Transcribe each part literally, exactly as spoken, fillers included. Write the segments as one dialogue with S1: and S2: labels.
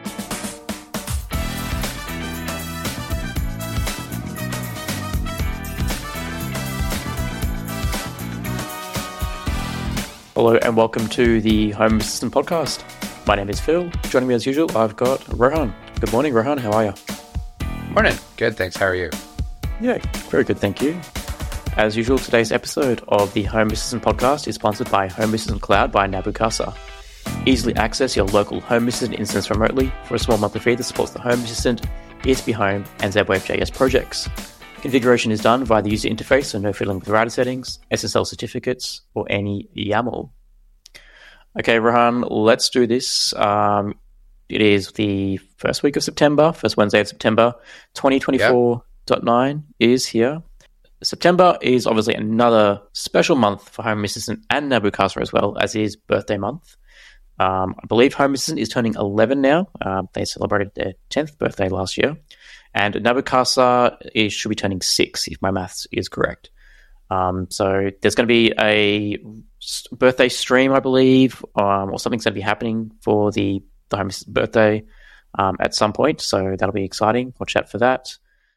S1: Hello and welcome to the Home Assistant Podcast. My name is Phil. Joining me as usual, I've got Rohan. Good morning, Rohan. How are you?
S2: Morning. Good, thanks. How are you?
S1: Yeah, very good, thank you. As usual, today's episode of the Home Assistant Podcast is sponsored by Home Assistant Cloud by Nabu Casa. Easily access your local Home Assistant instance remotely for a small monthly fee that supports the Home Assistant, E S P Home, and Z-Wave J S projects. Configuration is done via the user interface, so no fiddling with router settings, S S L certificates, or any YAML. Okay, Rohan, let's do this. Um, it is the first week of September, first Wednesday of September. twenty twenty-four point nine yep. is here. September is obviously another special month for Home Assistant and Nabu Casa as well, as is birthday month. Um, I believe Home Assistant is turning eleven now. Uh, they celebrated their tenth birthday last year. And Nabu Casa is, should be turning six, if my maths is correct. Um, so there's going to be a birthday stream, I believe, um, or something's going to be happening for the, the Home Assistant birthday um, at some point. So that'll be exciting. Watch out for that.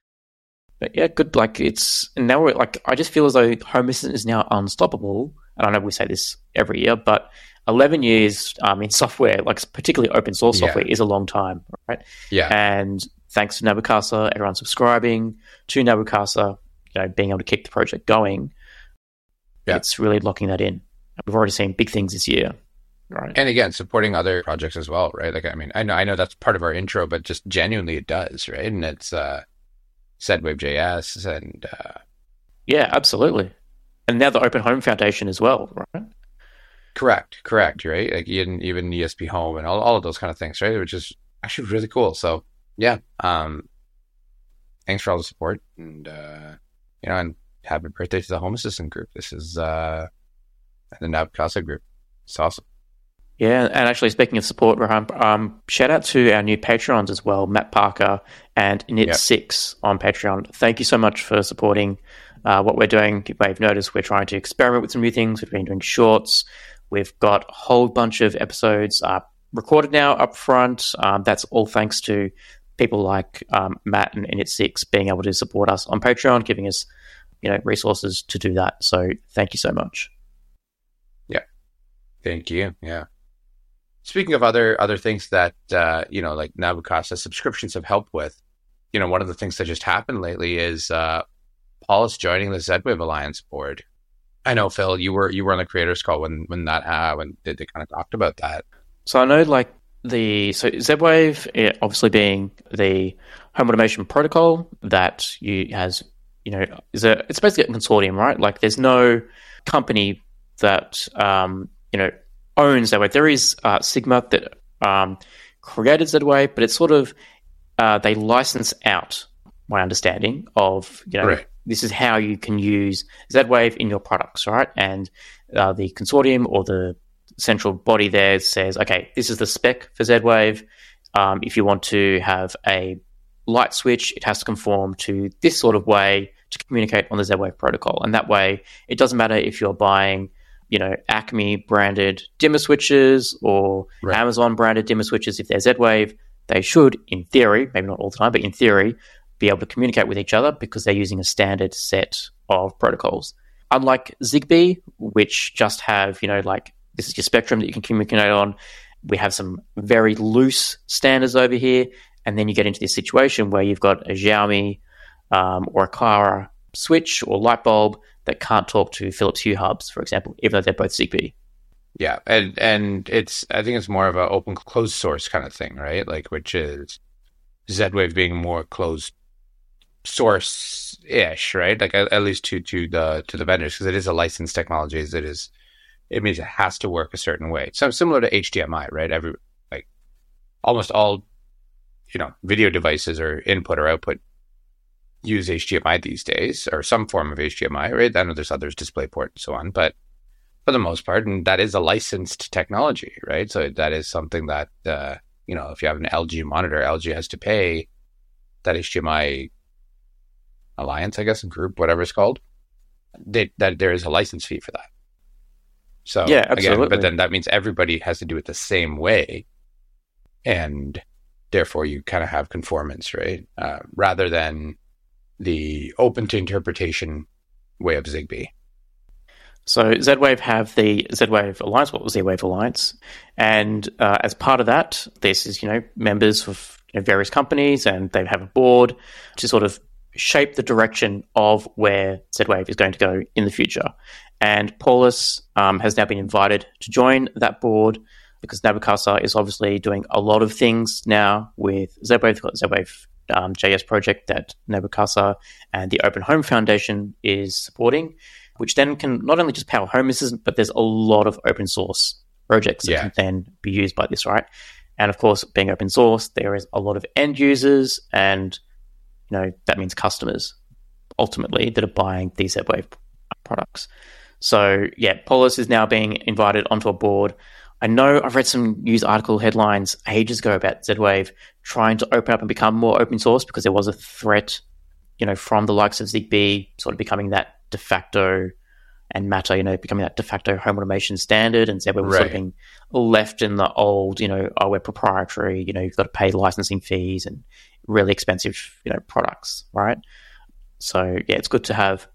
S1: But yeah, good. Like it's now, we're, like I just feel as though Home Assistant is now unstoppable. And I know we say this every year, but eleven years um, in software, like particularly open source software, yeah. is a long time, right?
S2: Yeah.
S1: And thanks to Nabu Casa, everyone subscribing to Nabu Casa, you know, being able to keep the project going, yeah. it's really locking that in. We've already seen big things this year, right?
S2: And again, supporting other projects as well, right? Like, I mean, I know, I know that's part of our intro, but just genuinely it does, right? And it's uh, Z-Wave J S and uh...
S1: yeah, absolutely. And now the Open Home Foundation as well, right?
S2: Correct, correct, right? Like even even E S P Home and all all of those kind of things, right? Which is actually really cool. So. Yeah. Um, thanks for all the support and, uh, you know, and happy birthday to the Home Assistant group. This is, uh, the Nabu Casa group. It's awesome.
S1: Yeah. And actually speaking of support, Rohan, um, shout out to our new Patreons as well, Matt Parker and Init six yep. on Patreon. Thank you so much for supporting, uh, what we're doing. You may have noticed we're trying to experiment with some new things. We've been doing shorts. We've got a whole bunch of episodes, uh, recorded now up front. Um, that's all thanks to people like um, Matt and Init six being able to support us on Patreon, giving us, you know, resources to do that. So thank you so much.
S2: Yeah, thank you. Yeah. Speaking of other other things that uh, you know, like Nabu Casa subscriptions have helped with, you know, one of the things that just happened lately is uh, Paul is joining the Z-Wave Alliance board. I know, Phil, you were you were on the creators call when when that uh, when they, they kind of talked about that.
S1: So I know, like. The so Z-Wave, obviously being the home automation protocol that you has, you know, is a it's basically a consortium, right? Like there's no company that um, you know owns Z-Wave. There is uh, Sigma that um, created Z-Wave, but it's sort of uh, they license out. My understanding of you know
S2: right.
S1: this is how you can use Z-Wave in your products, right? And uh, the consortium or the central body there says, okay, this is the spec for Z-Wave. Um, if you want to have a light switch, it has to conform to this sort of way to communicate on the Z-Wave protocol. And that way, it doesn't matter if you're buying, you know, Acme branded dimmer switches or
S2: right.
S1: Amazon branded dimmer switches. If they're Z-Wave, they should, in theory, maybe not all the time, but in theory, be able to communicate with each other because they're using a standard set of protocols. Unlike Zigbee, which just have, you know, like, this is your spectrum that you can communicate on. We have some very loose standards over here. And then you get into this situation where you've got a Xiaomi um, or a Clara switch or light bulb that can't talk to Philips Hue hubs, for example, even though they're both Zigbee.
S2: Yeah. And, and it's, I think it's more of an open closed source kind of thing, right? Like, which is Z-Wave being more closed source-ish, right? Like at, at least to, to the, to the vendors, because it is a licensed technology. It is, It means it has to work a certain way. So similar to H D M I, right? Every like almost all, you know, video devices or input or output use H D M I these days, or some form of H D M I, right? I know there's others, DisplayPort and so on, but for the most part, and that is a licensed technology, right? So that is something that uh, you know, if you have an L G monitor, L G has to pay that H D M I alliance, I guess, group, whatever it's called. They, that there is a license fee for that. So
S1: yeah, absolutely.
S2: Again, but then that means everybody has to do it the same way. And therefore you kind of have conformance, right? Uh, rather than the open to interpretation way of Zigbee.
S1: So Z-Wave have the Z-Wave Alliance, what was Z-Wave Alliance, and uh, as part of that, this is, you know, members of, you know, various companies, and they have a board to sort of shape the direction of where Z-Wave is going to go in the future. And Paulus um, has now been invited to join that board because Nabu-Casa is obviously doing a lot of things now with Z-Wave. They've got Z-Wave um, J S project that Nabu-Casa and the Open Home Foundation is supporting, which then can not only just power Home Assistant, but there's a lot of open source projects that
S2: yeah.
S1: can then be used by this, right? And of course, being open source, there is a lot of end users, and you know that means customers ultimately that are buying these Z-Wave products. So yeah, Paulus is now being invited onto a board. I know I've read some news article headlines ages ago about Z-Wave trying to open up and become more open source because there was a threat, you know, from the likes of Zigbee sort of becoming that de facto, and Matter, you know, becoming that de facto home automation standard, and Z-Wave was
S2: right.
S1: sort of being left in the old, you know, oh, we're proprietary, you know, you've got to pay licensing fees and really expensive, you know, products, right? So yeah, it's good to have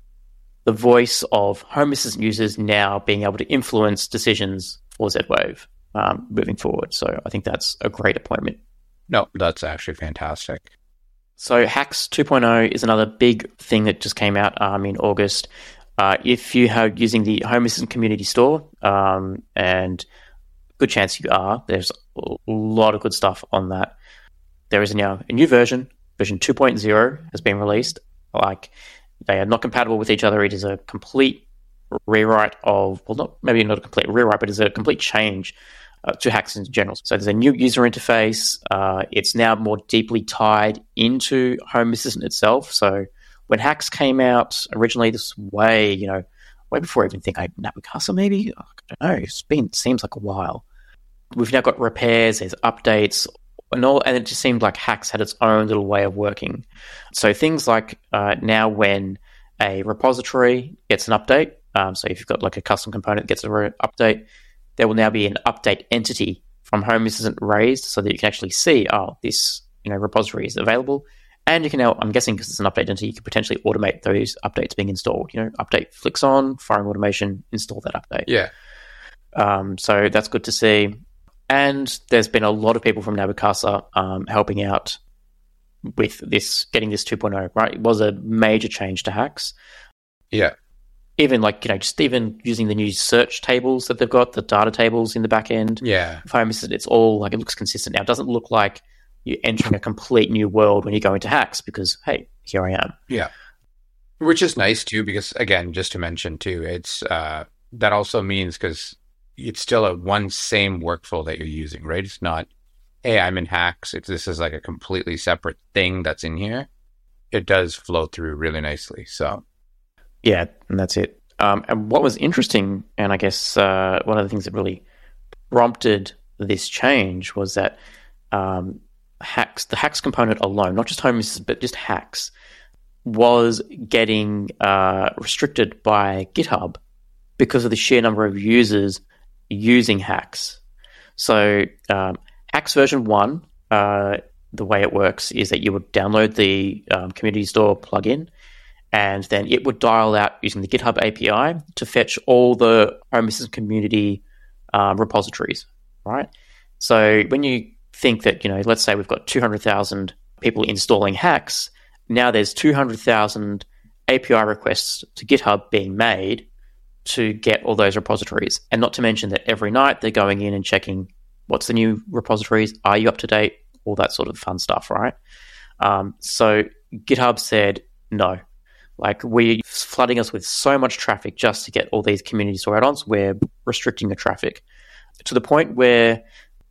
S1: the voice of Home Assistant users now being able to influence decisions for Z-Wave um, moving forward. So I think that's a great appointment.
S2: No, that's actually fantastic.
S1: So HACS two point oh is another big thing that just came out um, in August. Uh, if you are using the Home Assistant Community Store, um, and good chance you are, there's a lot of good stuff on that. There is now a new version, version two point oh has been released. Like, they are not compatible with each other. It is a complete rewrite of, well, not maybe not a complete rewrite, but it's a complete change uh, to HACS in general. So there's a new user interface. Uh, it's now more deeply tied into Home Assistant itself. So when HACS came out originally, this was way, you know, way before I even think I Nabu-Casa maybe. I don't know. It's been seems like a while. We've now got repairs. There's updates. And, all, and it just seemed like HACS had its own little way of working. So things like uh, now when a repository gets an update, um, so if you've got like a custom component that gets an re- update, there will now be an update entity from Home Assistant raised so that you can actually see, oh, this you know repository is available. And you can now, I'm guessing because it's an update entity, you can potentially automate those updates being installed. You know, update flicks on, firing automation, install that update.
S2: Yeah.
S1: Um, so that's good to see. And there's been a lot of people from Nabu-Casa um, helping out with this, getting this two point oh, right? It was a major change to HACS.
S2: Yeah.
S1: Even like, you know, just even using the new search tables that they've got, the data tables in the back end.
S2: Yeah.
S1: If Home Assistant, it's all like, it looks consistent now. It doesn't look like you're entering a complete new world when you go into HACS because, hey, here I am.
S2: Yeah. Which is nice too, because again, just to mention too, it's, uh, that also means because it's still a one same workflow that you're using, right? It's not, hey, I'm in HACS. It's, this is like a completely separate thing that's in here. It does flow through really nicely. So,
S1: yeah, and that's it. Um, and what was interesting, and I guess uh, one of the things that really prompted this change was that um, HACS, the HACS component alone, not just Home Assistant, but just HACS, was getting uh, restricted by GitHub because of the sheer number of users using HACS. So um, HACS version one, uh, the way it works is that you would download the um, Community Store plugin, and then it would dial out using the GitHub A P I to fetch all the Home Assistant community um, repositories, right? So when you think that, you know, let's say we've got two hundred thousand people installing HACS, now there's two hundred thousand A P I requests to GitHub being made to get all those repositories. And not to mention that every night they're going in and checking what's the new repositories, are you up to date, all that sort of fun stuff, right? Um, so GitHub said, no, like we're flooding us with so much traffic just to get all these community store add-ons, we're restricting the traffic to the point where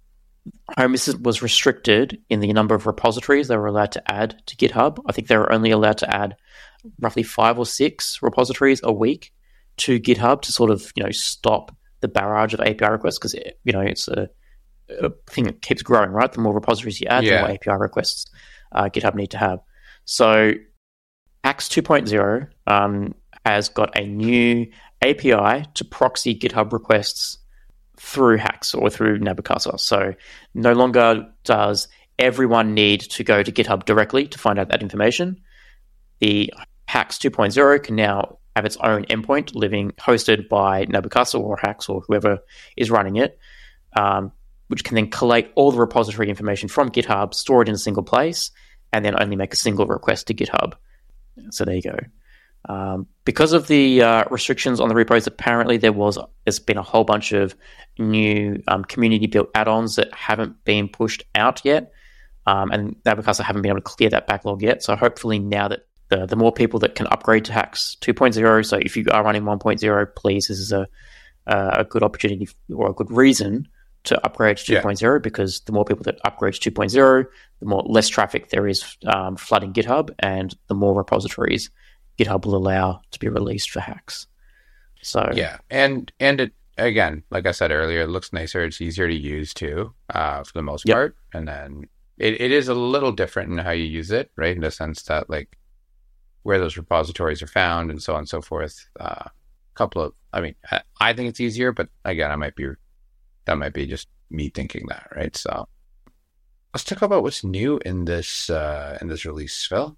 S1: Home Assistant was restricted in the number of repositories they were allowed to add to GitHub. I think they were only allowed to add roughly five or six repositories a week to GitHub to sort of, you know, stop the barrage of A P I requests, because, you know, it's a, a thing that keeps growing, right? The more repositories you add,
S2: yeah.
S1: the more A P I requests uh, GitHub need to have. So HACS two point oh um, has got a new A P I to proxy GitHub requests through HACS or through Nabu-Casa. So no longer does everyone need to go to GitHub directly to find out that information. The Hax two point oh can now have its own endpoint living hosted by Nabucasa or Hax or whoever is running it, um, which can then collate all the repository information from GitHub, store it in a single place, and then only make a single request to GitHub. So there you go. Um, because of the uh, restrictions on the repos, apparently there was there's been a whole bunch of new um, community-built add-ons that haven't been pushed out yet, um, and Nabucasa haven't been able to clear that backlog yet. So hopefully now that the the more people that can upgrade to Hax two point oh, so if you are running one point oh, please, this is a a good opportunity or a good reason to upgrade to two point oh, yeah. because the more people that upgrade to two point oh, the more less traffic there is um, flooding GitHub, and the more repositories GitHub will allow to be released for Hax. So
S2: yeah, and and it again, like I said earlier, it looks nicer. It's easier to use too, uh, for the most yep. part. And then it, it is a little different in how you use it, right? In the sense that like where those repositories are found and so on and so forth. A uh, couple of, I mean, I, I think it's easier, but again, I might be that might be just me thinking that, right? So let's talk about what's new in this uh, in this release, Phil.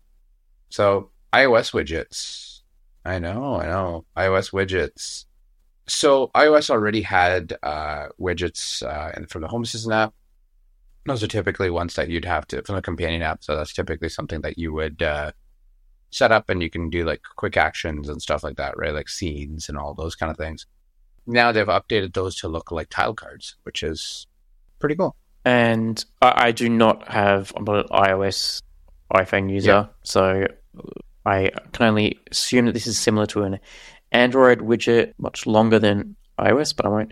S2: So iOS widgets. I know, I know. iOS widgets. So iOS already had uh, widgets uh, and from the Home Assistant app. Those are typically ones that you'd have to, from the companion app. So that's typically something that you would uh, set up, and you can do like quick actions and stuff like that, right? Like scenes and all those kind of things. Now they've updated those to look like tile cards, which is pretty cool.
S1: And I, I do not have, I'm not an iOS iPhone user, yeah. so I can only assume that this is similar to an Android widget, much longer than iOS, but I won't.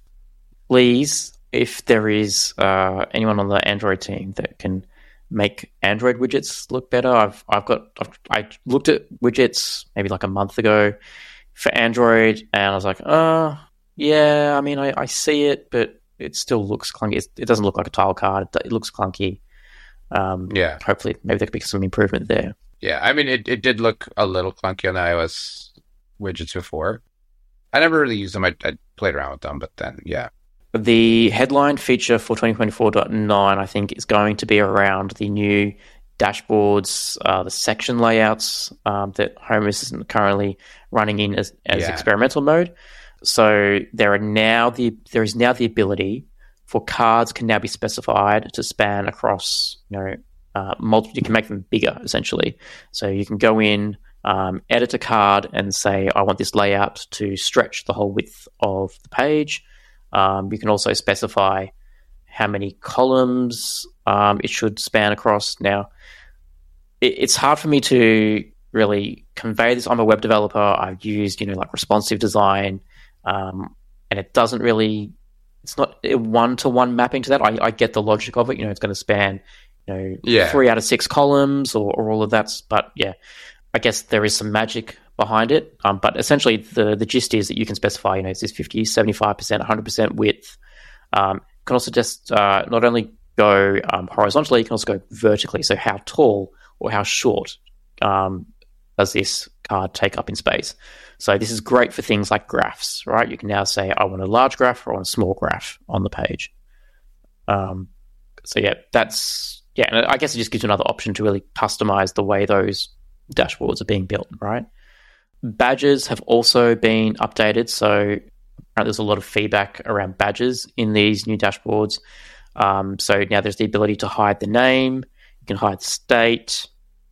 S1: Please, if there is uh, anyone on the Android team that can make Android widgets look better, I've I've got I've, I looked at widgets maybe like a month ago for Android, and I was like, oh, yeah, I mean, I, I see it, but it still looks clunky. It's, it doesn't look like a tile card. It, it looks clunky. Um, yeah. Hopefully, maybe there could be some improvement there.
S2: Yeah, I mean, it, it did look a little clunky on the iOS widgets before. I never really used them. I, I played around with them, but then, yeah.
S1: The headline feature for twenty twenty-four point nine, I think, is going to be around the new dashboards, uh, the section layouts um, that Home Assistant currently running in as, as yeah. experimental mode. So there are now the there is now the ability for cards can now be specified to span across, you know, uh, multiple. You can make them bigger essentially. So you can go in, um, edit a card, and say, I want this layout to stretch the whole width of the page. Um, you can also specify how many columns um, it should span across. Now, it, it's hard for me to really convey this. I'm a web developer. I've used, you know, like responsive design, um, and it doesn't really, it's not a one-to-one mapping to that. I, I get the logic of it. You know, it's going to span, you know, yeah. three out of six columns or, or all of that. But yeah, I guess there is some magic behind it. Um, but essentially, the the gist is that you can specify, you know, is this fifty, seventy-five percent, one hundred percent width. Um, you can also just uh, not only go um, horizontally, you can also go vertically. So how tall or how short um, does this card take up in space? So this is great for things like graphs, right? You can now say, I want a large graph or I want a small graph on the page. Um, so yeah, that's, yeah, and I guess it just gives you another option to really customize the way those dashboards are being built, right? Badges have also been updated. So apparently there's a lot of feedback around badges in these new dashboards. Um, so now there's the ability to hide the name, you can hide the state,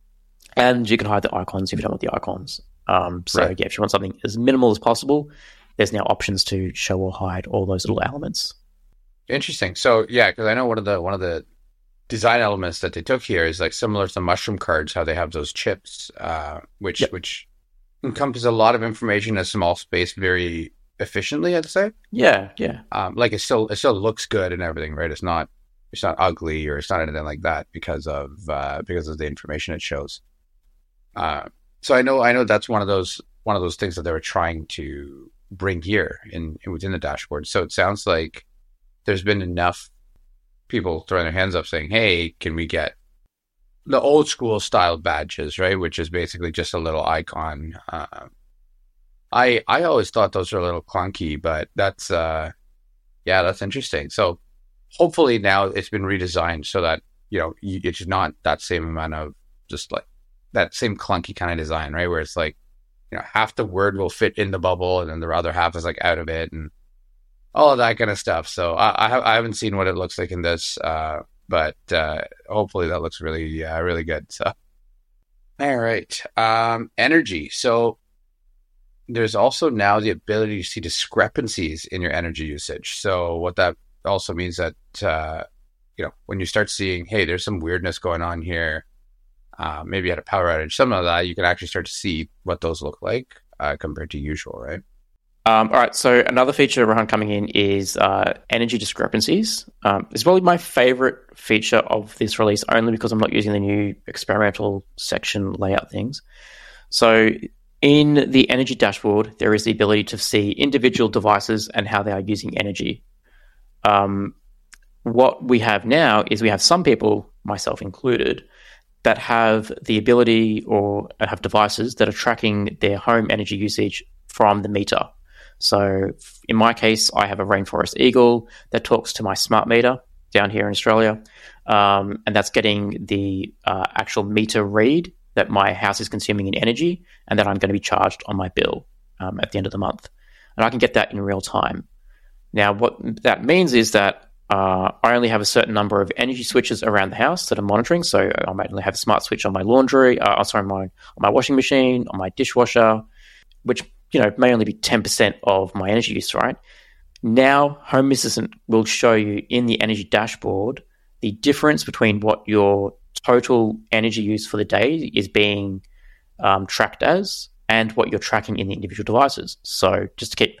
S1: and you can hide the icons if you don't want the icons. Um, so right. yeah, if you want something as minimal as possible, there's now options to show or hide all those little elements.
S2: Interesting. So yeah, because I know one of the one of the design elements that they took here is like similar to mushroom cards, how they have those chips, uh, which yep. which encompass a lot of information in a small space very efficiently, I'd say.
S1: Yeah, yeah.
S2: Um, like it still it still looks good and everything, right? It's not it's not ugly or it's not anything like that because of uh, because of the information it shows. Uh, so I know I know that's one of those one of those things that they were trying to bring here in, in within the dashboard. So it sounds like there's been enough people throwing their hands up saying, "Hey, can we get the old school style badges?" Right, which is basically just a little icon. Uh, I I always thought those were a little clunky, but that's uh, yeah, that's interesting. So hopefully now it's been redesigned so that you know, you, it's just not that same amount of just like that same clunky kind of design, right? Where it's like, you know, half the word will fit in the bubble and then the other half is like out of it and all of that kind of stuff. So I, I, ha- I haven't seen what it looks like in this, uh, but uh, hopefully that looks really, uh, really good. So, all right. Um, energy. So there's also now the ability to see discrepancies in your energy usage. So what that also means that, uh, you know, when you start seeing, hey, there's some weirdness going on here, uh, maybe at a power outage, something like that, you can actually start to see what those look like uh, compared to usual, right?
S1: Um, all right, so another feature, Rohan, coming in is uh, energy discrepancies. Um, it's probably my favorite feature of this release, only because I'm not using the new experimental section layout things. So in the energy dashboard, there is the ability to see individual devices and how they are using energy. Um, what we have now is we have some people, myself included, that have the ability or have devices that are tracking their home energy usage from the meter. So in my case, I have a Rainforest Eagle that talks to my smart meter down here in Australia, um, and that's getting the uh, actual meter read that my house is consuming in energy and that I'm going to be charged on my bill um, at the end of the month. And I can get that in real time. Now, what that means is that uh, I only have a certain number of energy switches around the house that I'm monitoring. So I might only have a smart switch on my laundry, uh, sorry, my, on my washing machine, on my dishwasher, which, you know, may only be ten percent of my energy use, right? Now, Home Assistant will show you in the energy dashboard the difference between what your total energy use for the day is being um, tracked as and what you're tracking in the individual devices. So just to keep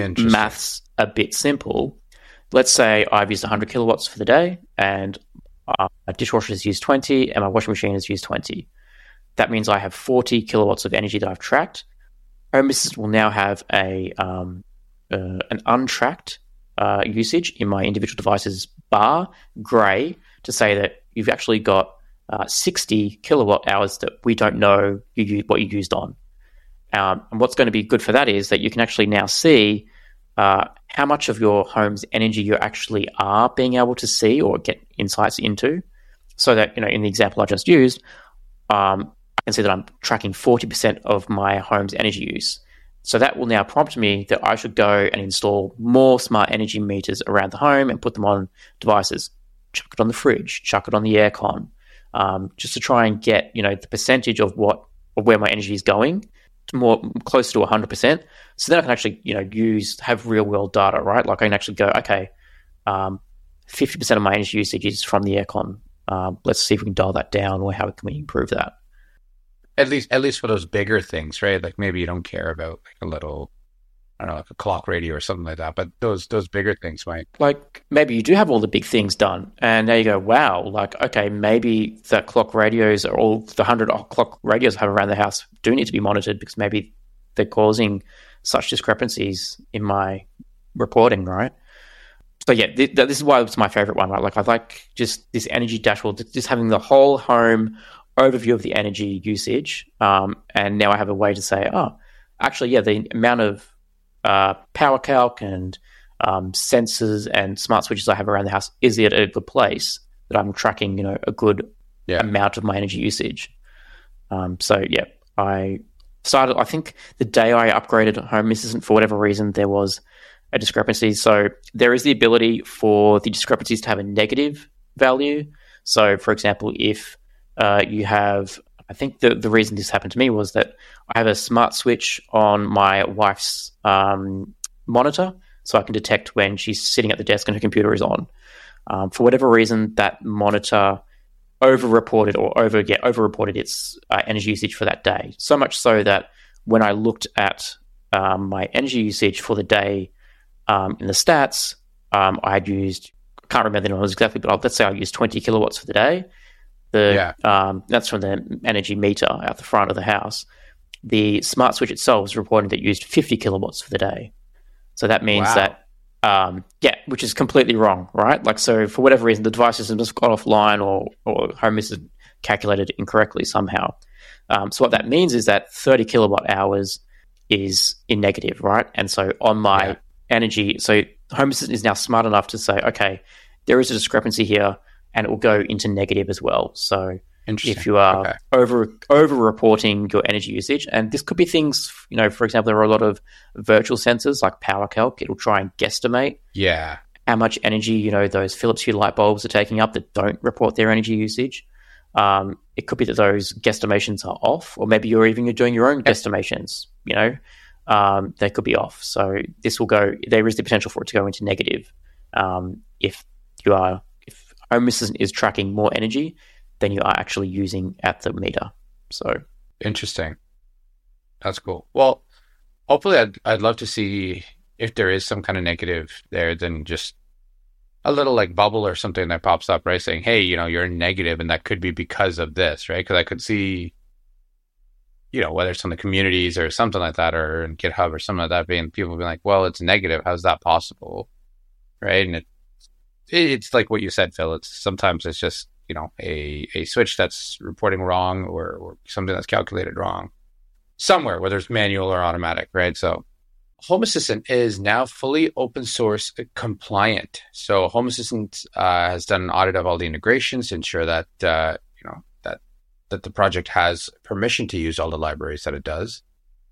S1: maths a bit simple, let's say I've used one hundred kilowatts for the day and uh, my dishwasher has used twenty and my washing machine has used twenty. That means I have forty kilowatts of energy that I've tracked. Home Assistant will now have a um, uh, an untracked uh, usage in my individual devices bar, grey, to say that you've actually got uh, sixty kilowatt hours that we don't know you use, what you used on. Um, and what's going to be good for that is that you can actually now see uh, how much of your home's energy you actually are being able to see or get insights into. So that, you know, in the example I just used, um, I can see that I'm tracking forty percent of my home's energy use. So that will now prompt me that I should go and install more smart energy meters around the home and put them on devices. Chuck it on the fridge, chuck it on the aircon, um, just to try and get, you know, the percentage of what of where my energy is going to more closer to one hundred percent. So then I can actually, you know, use have real world data, right? Like I can actually go, okay, um, fifty percent of my energy usage is from the aircon. Um, let's see if we can dial that down, or how can we improve that?
S2: At least, at least for those bigger things, right? Like maybe you don't care about like a little, I don't know, like a clock radio or something like that. But those those bigger things might.
S1: Like maybe you do have all the big things done, and there you go. Wow, like okay, maybe the clock radios or all the hundred clock radios I have around the house do need to be monitored because maybe they're causing such discrepancies in my reporting, right? So yeah, th- this is why it's my favorite one, right? Like I like just this energy dashboard, just having the whole home overview of the energy usage, um, and now I have a way to say, oh, actually, yeah, the amount of uh, power calc and um, sensors and smart switches I have around the house is at a good place that I'm tracking, you know, a good yeah. amount of my energy usage. Um, so yeah, I started. I think the day I upgraded Home Assistant, for whatever reason, there was a discrepancy. So there is the ability for the discrepancies to have a negative value. So, for example, if Uh, you have, I think the, the reason this happened to me was that I have a smart switch on my wife's um, monitor, so I can detect when she's sitting at the desk and her computer is on. Um, for whatever reason, that monitor over-reported or over yeah, over-reported its uh, energy usage for that day. So much so that when I looked at um, my energy usage for the day um, in the stats, um, I had used, I can't remember the numbers exactly, but I'll, let's say I used twenty kilowatts for the day. The yeah. um, that's from the energy meter out the front of the house. The smart switch itself was reporting that it used fifty kilowatts for the day. So that means wow. that, um, yeah, which is completely wrong, right? Like, so for whatever reason, the device system just got offline or, or Home Assistant calculated it incorrectly somehow. Um, so what that means is that thirty kilowatt hours is in negative, right? And so on my yeah. energy, so Home Assistant is now smart enough to say, okay, there is a discrepancy here. and it will go into negative as well. So if you are
S2: okay.
S1: over over reporting your energy usage, and this could be things, you know, for example, there are a lot of virtual sensors like PowerCalc. It'll try and guesstimate
S2: yeah.
S1: how much energy, you know, those Philips Hue light bulbs are taking up that don't report their energy usage. Um, it could be that those guesstimations are off, or maybe you're even doing your own guesstimations, you know, um, they could be off. So this will go, there is the potential for it to go into negative um, if you are, if Home Assistant is tracking more energy than you are actually using at the meter. So
S2: interesting. That's cool. Well, hopefully I'd, I'd love to see if there is some kind of negative there, then just a little like bubble or something that pops up, right? Saying, hey, you know, you're negative and that could be because of this, right? Because I could see, you know, whether it's on the communities or something like that, or in GitHub or something like that, being people being like, well, it's negative. How's that possible? Right. And it, it's like what you said, Phil. It's sometimes it's just, you know, a, a switch that's reporting wrong, or, or something that's calculated wrong somewhere, whether it's manual or automatic, right? So Home Assistant is now fully open source compliant. So Home Assistant uh, has done an audit of all the integrations to ensure that uh, you know that that the project has permission to use all the libraries that it does.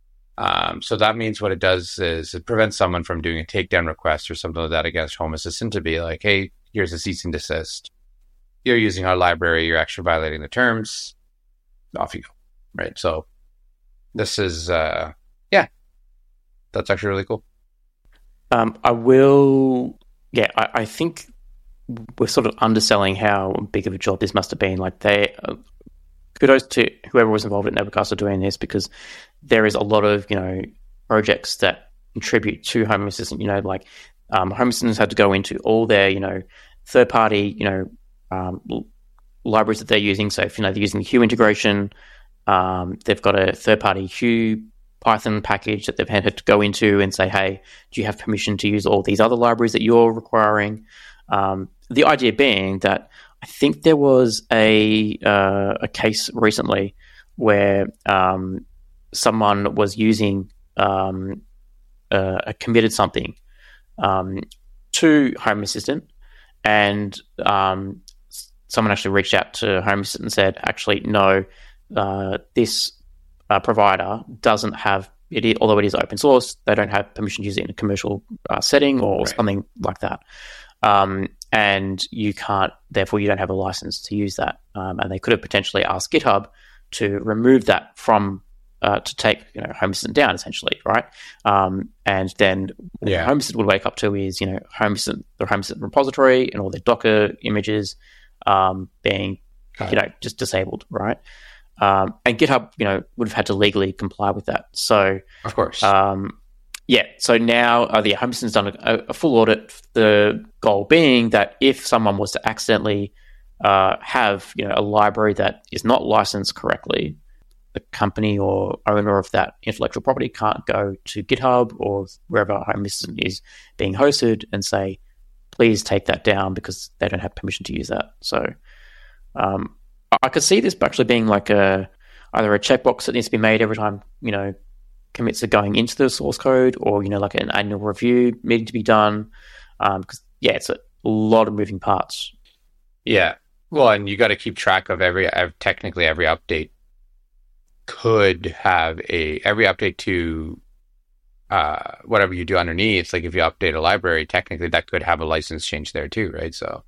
S2: Um, so that means what it does is it prevents someone from doing a takedown request or something like that against Home Assistant to be like, hey, here's a cease and desist. You're using our library. You're actually violating the terms. Off you go, right? So this is uh, yeah. That's actually really cool.
S1: Um, I will, yeah, I, I think we're sort of underselling how big of a job this must have been. Like they, uh, kudos to whoever was involved at Nabucasa doing this, because there is a lot of, you know, projects that contribute to Home Assistant. You know, like um, Home Assistant has had to go into all their, you know, third party, you know, um, l- libraries that they're using. So if, you know, they're using the Hue integration, um, they've got a third party Hue Python package that they've had to go into and say, hey, do you have permission to use all these other libraries that you're requiring? Um, the idea being that I think there was a uh, a case recently where um, someone was using um, uh, committed something um, to Home Assistant, and um, someone actually reached out to Home Assistant and said, actually, no, uh, this Uh, provider doesn't have it, is, although it is open source, they don't have permission to use it in a commercial uh, setting or
S2: Right.
S1: something like that. Um, and you can't, therefore, you don't have a license to use that. Um, and they could have potentially asked GitHub to remove that from, uh, to take, you know, Home Assistant down, essentially, right? Um, and then what
S2: Yeah.
S1: Home Assistant would wake up to is, you know, Home Assistant, the Home Assistant repository and all their Docker images um, being,
S2: Got
S1: you know, just disabled, right? Um, and GitHub, you know, would have had to legally comply with that. So,
S2: Of course.
S1: um, yeah. So now uh, the Home Assistant's done a, a full audit. The goal being that if someone was to accidentally uh, have, you know, a library that is not licensed correctly, the company or owner of that intellectual property can't go to GitHub or wherever Home Assistant is being hosted and say, please take that down, because they don't have permission to use that. So, um, I could see this actually being like a either a checkbox that needs to be made every time, you know, commits are going into the source code, or, you know, like an annual review needing to be done. Um, because yeah, it's a lot of moving parts.
S2: Yeah. Well, and you got to keep track of every, uh, technically every update could have a, every update to uh, whatever you do underneath. Like if you update a library, technically that could have a license change there too, right? So,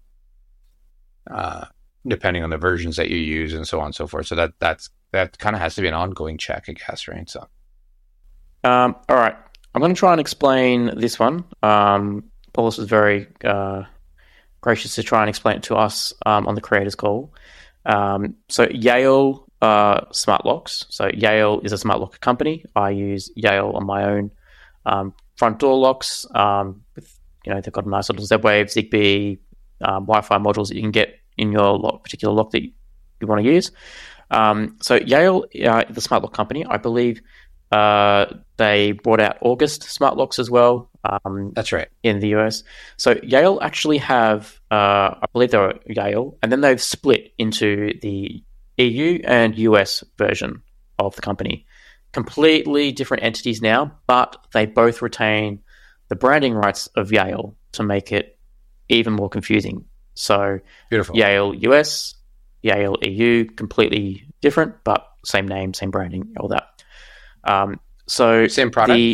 S2: uh, depending on the versions that you use and so on and so forth. So that that's that kind of has to be an ongoing check, I guess, right? So,
S1: um, all right, I'm going to try and explain this one. Um, Paulus was very uh, gracious to try and explain it to us um, on the creators call. Um, so Yale uh, smart locks. So Yale is a smart lock company. I use Yale on my own um, front door locks. Um, with, you know, they've got a nice little Z-Wave, Zigbee, um, Wi-Fi modules that you can get in your lock, particular lock that you, you want to use. Um, so Yale, uh, the smart lock company, I believe uh, they brought out August smart locks as well. Um,
S2: that's right.
S1: In the U S. So Yale actually have, uh, I believe they were Yale, and then they've split into the E U and U S version of the company. Completely different entities now, but they both retain the branding rights of Yale to make it even more confusing. So
S2: Beautiful.
S1: Yale U S, Yale E U, completely different, but same name, same branding, all that. Um, so
S2: Same product?
S1: The,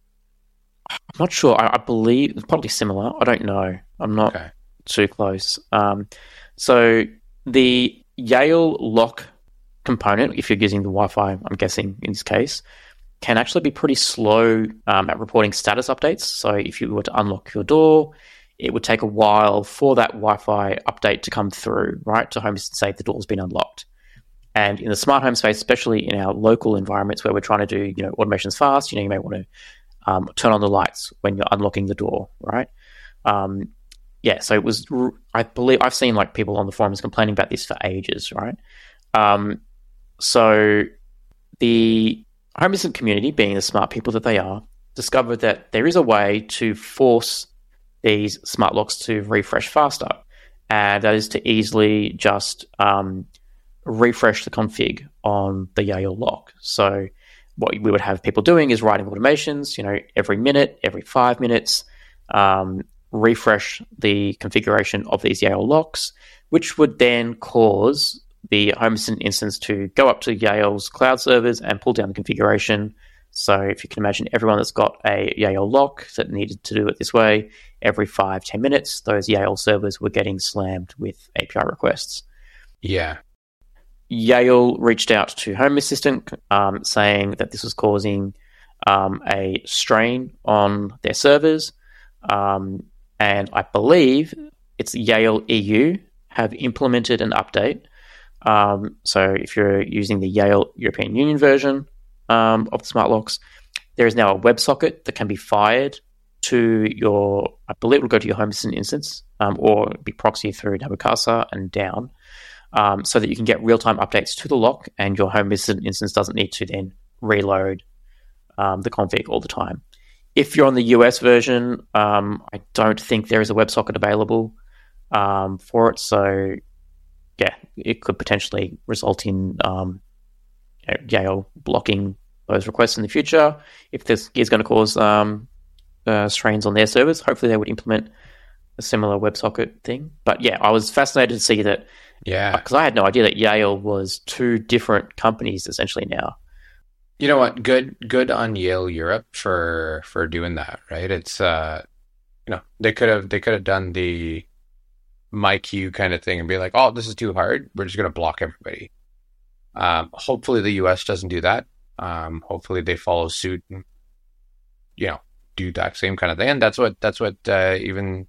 S1: I'm not sure. I, I believe it's probably similar. I don't know. I'm not
S2: Okay.
S1: too close. Um, so the Yale lock component, if you're using the Wi-Fi, I'm guessing in this case, can actually be pretty slow um, at reporting status updates. So if you were to unlock your door, it would take a while for that Wi-Fi update to come through, right, to Home Assistant say the door's been unlocked. And in the smart home space, especially in our local environments where we're trying to do, you know, automation's fast, you know, you may want to um, turn on the lights when you're unlocking the door, right? Um, yeah, so it was, I believe, I've seen like people on the forums complaining about this for ages, right? Um, so the Home Assistant community, being the smart people that they are, discovered that there is a way to force these smart locks to refresh faster. And that is to easily just um, refresh the config on the Yale lock. So what we would have people doing is writing automations, you know, every minute, every five minutes, um, refresh the configuration of these Yale locks, which would then cause the Home Assistant instance to go up to Yale's cloud servers and pull down the configuration. So if you can imagine everyone that's got a Yale lock that needed to do it this way, every five, ten minutes, those Yale servers were getting slammed with A P I requests.
S2: Yeah.
S1: Yale reached out to Home Assistant um, saying that this was causing um, a strain on their servers. Um, and I believe it's Yale E U have implemented an update. Um, so if you're using the Yale European Union version um, of the smart locks, there is now a WebSocket that can be fired to your, I believe it will go to your Home Assistant instance um, or be proxied through Nabu Casa and down. Um, so that you can get real-time updates to the lock and your Home Assistant instance doesn't need to then reload um, the config all the time. If you're on the U S version, um, I don't think there is a WebSocket available um, for it. So, yeah, it could potentially result in um, Yale blocking those requests in the future. If this is going to cause um, uh, strains on their servers, hopefully they would implement a similar WebSocket thing. But, yeah, I was fascinated to see that.
S2: Yeah.
S1: Because I had no idea that Yale was two different companies essentially now.
S2: You know what? Good, good on Yale Europe for for doing that, right? It's uh, you know, they could have they could have done the MyQ kind of thing and be like, oh, this is too hard. We're just going to block everybody. Um, hopefully the U S doesn't do that. Um, hopefully they follow suit and, you know, do that same kind of thing. And that's what that's what uh, even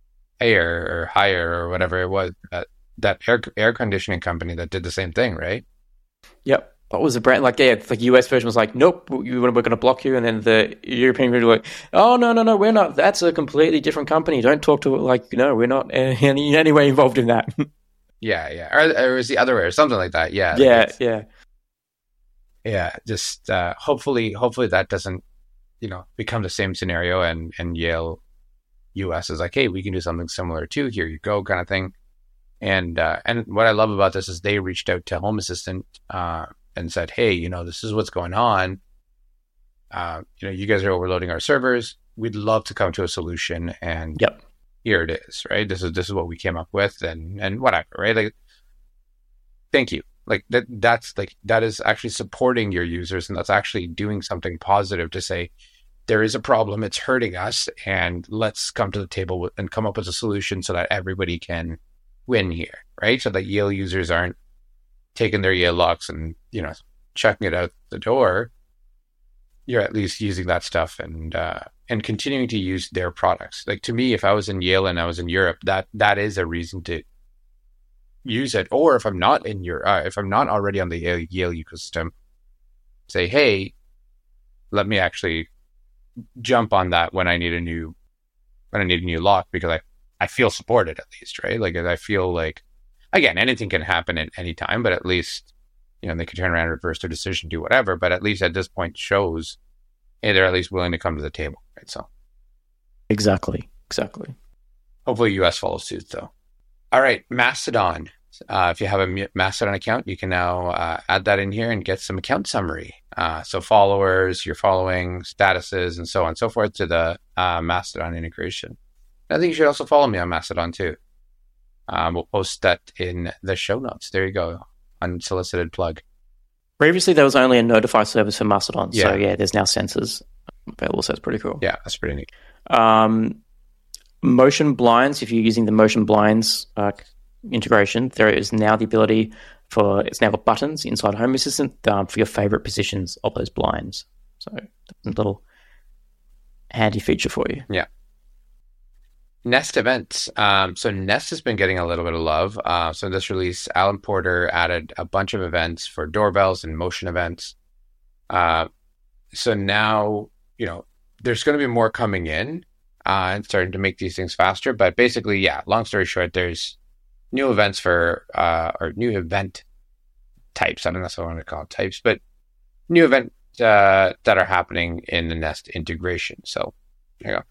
S2: Air or Higher or whatever it was. Uh, that air air conditioning company that did the same thing, right?
S1: Yep. What was the brand? Like, yeah, the U S version was like, nope, we're going to block you. And then the European version was like, oh, no, no, no, we're not. That's a completely different company. Don't talk to it like, you know, we're not in any, any way involved in that.
S2: yeah, yeah. Or, or it was the other way or something like that. Yeah.
S1: Yeah,
S2: like
S1: yeah.
S2: Yeah, just uh, hopefully hopefully that doesn't, you know, become the same scenario and, and Yale U S is like, hey, we can do something similar too. Here you go kind of thing. And uh, and what I love about this is they reached out to Home Assistant uh, and said, hey, you know, this is what's going on. Uh, you know, you guys are overloading our servers. We'd love to come to a solution. And
S1: yep.
S2: here it is, right? This is this is what we came up with, and and whatever, right? Like, thank you. Like that that's like that is actually supporting your users, and that's actually doing something positive to say there is a problem, it's hurting us, and let's come to the table with, and come up with a solution so that everybody can win here, right? So that Yale users aren't taking their Yale locks and, you know, chucking it out the door. You're at least using that stuff and uh, and continuing to use their products. Like, to me, if I was in Yale and I was in Europe, that that is a reason to use it. Or if I'm not in Europe, uh, if I'm not already on the Yale, Yale ecosystem, say, hey, let me actually jump on that when I need a new when I need a new lock, because I I feel supported at least, right? Like, I feel like, again, anything can happen at any time, but at least, you know, they can turn around and reverse their decision, do whatever. But at least at this point shows, hey, they're at least willing to come to the table, right? So
S1: exactly, exactly.
S2: Hopefully U S follows suit, though. All right, Mastodon. Uh, if you have a Mastodon account, you can now uh, add that in here and get some account summary. Uh, so followers, your following, statuses, and so on and so forth to the uh, Mastodon integration. I think you should also follow me on Mastodon too. Um, we'll post that in the show notes. There you go. Unsolicited plug.
S1: Previously, there was only a notify service for Mastodon.
S2: Yeah.
S1: So, yeah, there's now sensors available. So, it's pretty cool.
S2: Yeah, that's pretty neat.
S1: Um, motion blinds, if you're using the motion blinds uh, integration, there is now the ability for, it's now got buttons inside Home Assistant um, for your favorite positions of those blinds. So, that's a little handy feature for you.
S2: Yeah. Nest events. Um, so Nest has been getting a little bit of love. Uh, so in this release, Alan Porter added a bunch of events for doorbells and motion events. Uh, so now, you know, there's going to be more coming in uh, and starting to make these things faster. But basically, yeah, long story short, there's new events for, uh, or new event types. I don't know if I want to call it types, but new event uh, that are happening in the Nest integration. So there you go.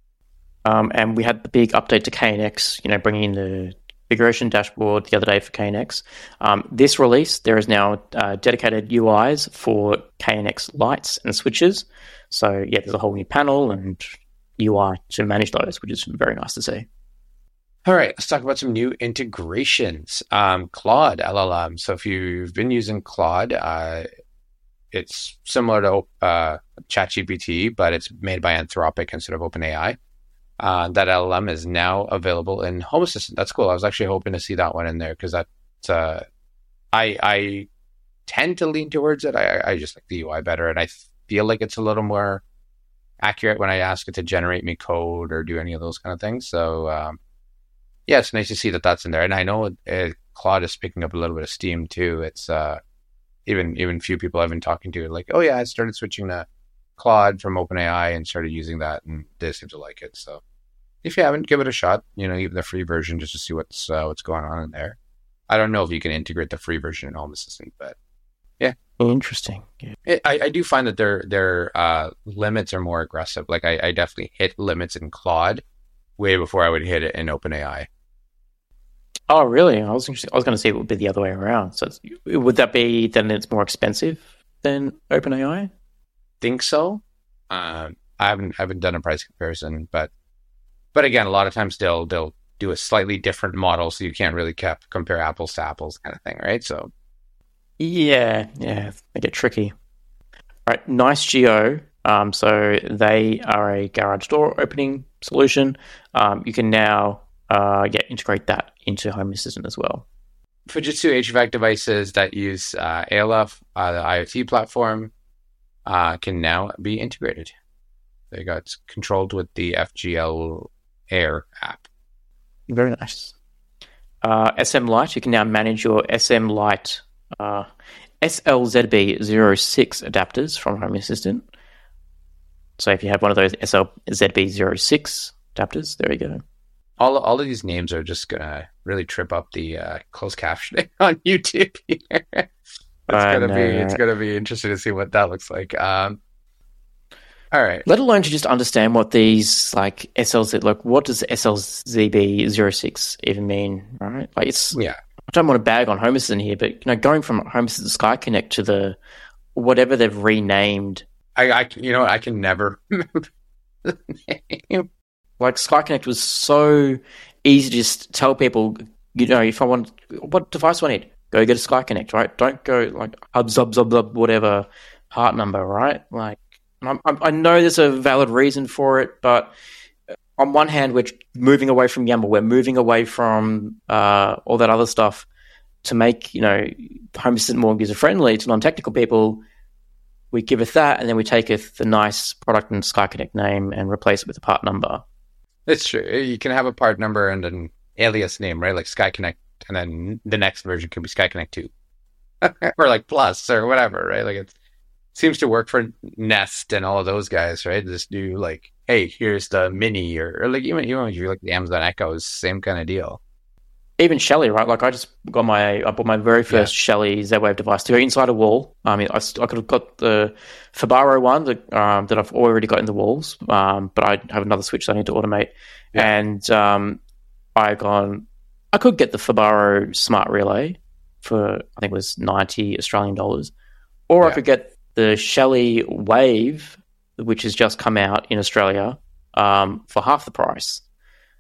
S1: Um, and we had the big update to K N X, you know, bringing in the configuration dashboard the other day for K N X. Um, this release, there is now uh, dedicated U Is for K N X lights and switches. So, yeah, there's a whole new panel and U I to manage those, which is very nice to see.
S2: All right, let's talk about some new integrations. Um, Claude L L M. So if you've been using Claude, uh, it's similar to uh, ChatGPT, but it's made by Anthropic instead of OpenAI. Uh, that L L M is now available in Home Assistant. That's cool. I was actually hoping to see that one in there because that uh, I I tend to lean towards it. I I just like the U I better, and I feel like it's a little more accurate when I ask it to generate me code or do any of those kind of things. So um, yeah, it's nice to see that that's in there. And I know it, it, Claude is picking up a little bit of steam too. It's uh, even even few people I've been talking to like, oh yeah, I started switching to Claude from OpenAI and started using that, and they seem to like it. So if you haven't, give it a shot. You know, even the free version just to see what's uh, what's going on in there. I don't know if you can integrate the free version in Home Assistant, but yeah,
S1: interesting. Yeah.
S2: It, I I do find that their their uh, limits are more aggressive. Like I, I definitely hit limits in Claude way before I would hit it in OpenAI.
S1: Oh, really? I was interested. I was going to say it would be the other way around. So it's, would that be then it's more expensive than OpenAI?
S2: Think so. Um, I haven't I haven't done a price comparison, but but again, a lot of times they'll they'll do a slightly different model, so you can't really cap, compare apples to apples, kind of thing, right? So
S1: yeah, yeah, they get tricky. All right, Nice Geo. Um, so they are a garage door opening solution. Um, you can now uh, yeah integrate that into Home Assistant as well.
S2: Fujitsu H V A C devices that use uh, A L F, uh, the IoT platform. Uh, can now be integrated. They got controlled with the F G L Air app.
S1: Very nice. Uh, S M Lite, you can now manage your S M Lite uh, S L Z B zero six adapters from Home Assistant. So if you have one of those S L Z B zero six adapters, there you go.
S2: All all of these names are just gonna really trip up the uh, closed captioning on YouTube here. It's gonna be it's gonna be interesting to see what that looks like. Um, all right.
S1: Let alone to just understand what these like S L Z like what does S L Z B zero six even mean, right? Like it's
S2: yeah.
S1: I don't want to bag on Home Assistant here, but you know, going from Home Assistant Sky Connect to the whatever they've renamed.
S2: I, I you know I can never remember the name.
S1: Like Sky Connect was so easy to just tell people, you know, if I want what device do I need? Go get a Sky Connect, right? Don't go like hub zub zub zub whatever part number, right? Like, I, I know there's a valid reason for it, but on one hand, we're moving away from YAML, we're moving away from uh, all that other stuff to make you know Home Assistant more user friendly to non-technical people. We give it that, and then we take it the nice product and Sky Connect name and replace it with a part number.
S2: It's true. You can have a part number and an alias name, right? Like Sky Connect. And then the next version could be Sky Connect two or like Plus or whatever, right? Like it seems to work for Nest and all of those guys, right? Just do like, hey, here's the Mini or, or like even, even if you like the Amazon Echoes, same kind of deal.
S1: Even Shelly, right? Like I just got my, I bought my very first yeah. Shelly Z-Wave device to go inside a wall. I mean, I, I could have got the Fibaro one that, um, that I've already got in the walls, um, but I have another switch that I need to automate. Yeah. And um, I gone, I could get the Fibaro Smart Relay for, I think it was ninety Australian dollars, or yeah. I could get the Shelly Wave, which has just come out in Australia, um, for half the price.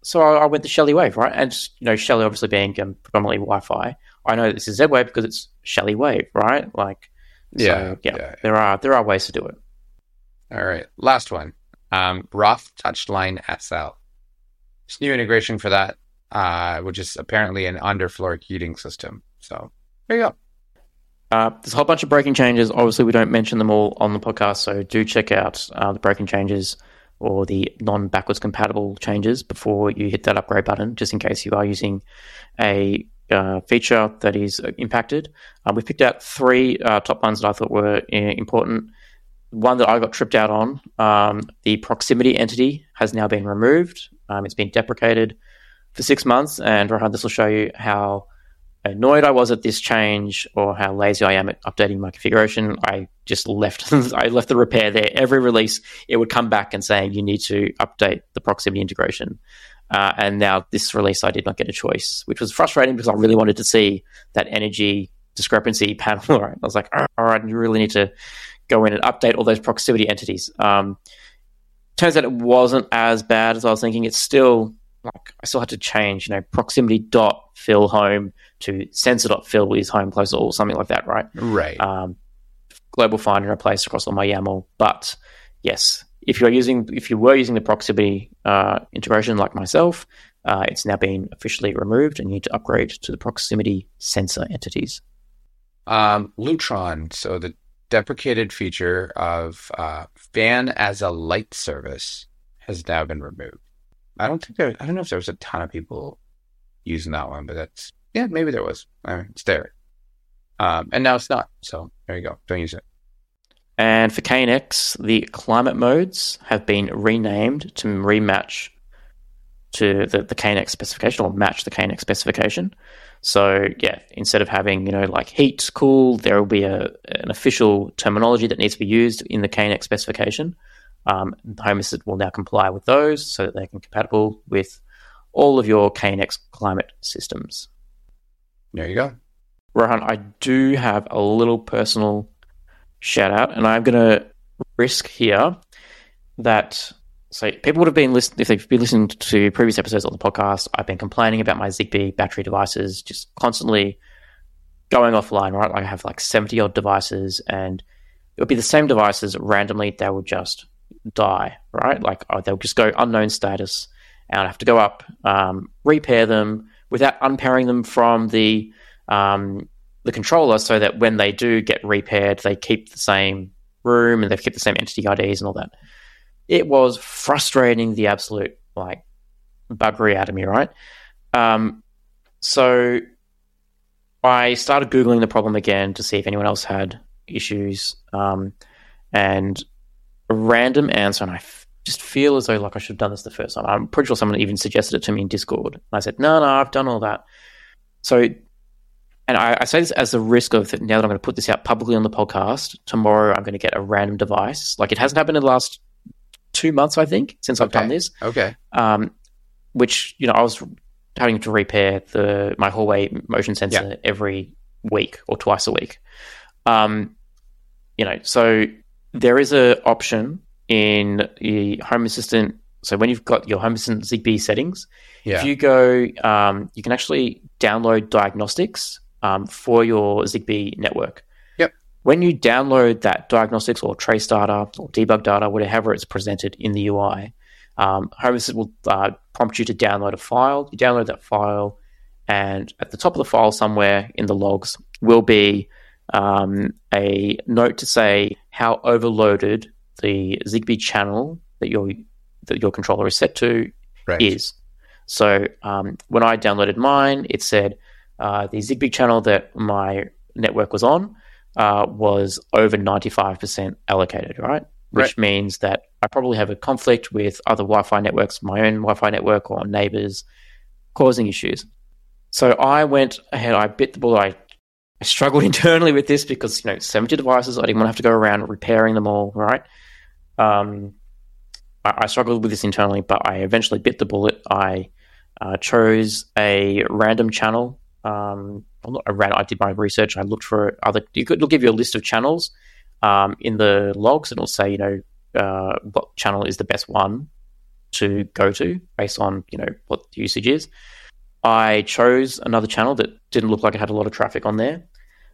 S1: so I, I went to Shelly Wave, right? And, you know, Shelly obviously being um, predominantly Wi-Fi, I know this is Z-Wave because it's Shelly Wave, right? Like,
S2: Yeah,
S1: so, yeah,
S2: yeah.
S1: there are there are ways to do it.
S2: All right, last one. Um, Roth Touchline S L. This new integration for that, uh, which is apparently an underfloor heating system. So there you go.
S1: Uh, there's a whole bunch of breaking changes. Obviously, we don't mention them all on the podcast, so do check out uh, the breaking changes or the non-backwards compatible changes before you hit that upgrade button, just in case you are using a uh, feature that is impacted. Uh, we picked out three uh, top ones that I thought were uh, important. One that I got tripped out on, um, the proximity entity has now been removed. Um, it's been deprecated for six months, and Rohan, this will show you how annoyed I was at this change or how lazy I am at updating my configuration. I just left I left the repair there. Every release, it would come back and saying you need to update the proximity integration. Uh, and now this release, I did not get a choice, which was frustrating because I really wanted to see that energy discrepancy panel. Right? I was like, all right, you really need to go in and update all those proximity entities. Um, turns out it wasn't as bad as I was thinking. It's still like I still had to change, you know, proximity dot fill home to sensor dot fill is home closer or something like that, right?
S2: Right.
S1: Um, global find and replace across all my YAML. But yes, if you're using, if you were using the proximity uh, integration like myself, uh, it's now been officially removed, and you need to upgrade to the proximity sensor entities.
S2: Um, Lutron. So the deprecated feature of uh, fan as a light service has now been removed. I don't think there. I don't know if there was a ton of people using that one, but that's yeah, maybe there was. I mean, it's there, um, and now it's not. So there you go. Don't use it.
S1: And for K N X, the climate modes have been renamed to rematch to the, the K N X specification or match the K N X specification. So yeah, instead of having, you know, like heat, cool, there will be a an official terminology that needs to be used in the K N X specification. Um, Home Assistant will now comply with those so that they can be compatible with all of your K N X climate systems.
S2: There you go.
S1: Rohan, I do have a little personal shout out, and I'm going to risk here that so people would have been listening, if they've been listening to previous episodes on the podcast, I've been complaining about my Zigbee battery devices just constantly going offline, right? Like I have like seventy odd devices, and it would be the same devices randomly, they would just die, right? Like oh, they'll just go unknown status, and I'd have to go up, um, repair them without unpairing them from the um, the controller, so that when they do get repaired, they keep the same room and they keep the same entity I Ds and all that. It was frustrating the absolute like buggery out of me, right? Um, so I started Googling the problem again to see if anyone else had issues, um, and a random answer, and I f- just feel as though like I should have done this the first time. I'm pretty sure someone even suggested it to me in Discord. And I said, no, no, I've done all that. So, and I, I say this as a risk of now that I'm going to put this out publicly on the podcast, tomorrow I'm going to get a random device. Like it hasn't happened in the last two months, I think, since I've
S2: okay.
S1: done this.
S2: Okay.
S1: Um, which, you know, I was having to repair the my hallway motion sensor yeah. every week or twice a week. Um, you know, so there is an option in the Home Assistant. So when you've got your Home Assistant Zigbee settings, yeah. if you go, um, you can actually download diagnostics um, for your Zigbee network.
S2: Yep.
S1: When you download that diagnostics or trace data or debug data, whatever it's presented in the U I, um, Home Assistant will uh, prompt you to download a file. You download that file, and at the top of the file somewhere in the logs will be um, a note to say how overloaded the Zigbee channel that your that your controller is set to right. is. So um, when I downloaded mine, it said uh, the Zigbee channel that my network was on uh, was over ninety-five percent allocated, right? Which right. means that I probably have a conflict with other Wi-Fi networks, my own Wi-Fi network or neighbors, causing issues. So I went ahead, I bit the bullet. I, I struggled internally with this because, you know, seventy devices, I didn't want to have to go around repairing them all, right? Um, I, I struggled with this internally, but I eventually bit the bullet. I uh, chose a random channel. Um, I'm not a random, I did my research. I looked for other, you could, it'll give you a list of channels um, in the logs, and it'll say, you know, uh, what channel is the best one to go to based on, you know, what the usage is. I chose another channel that didn't look like it had a lot of traffic on there.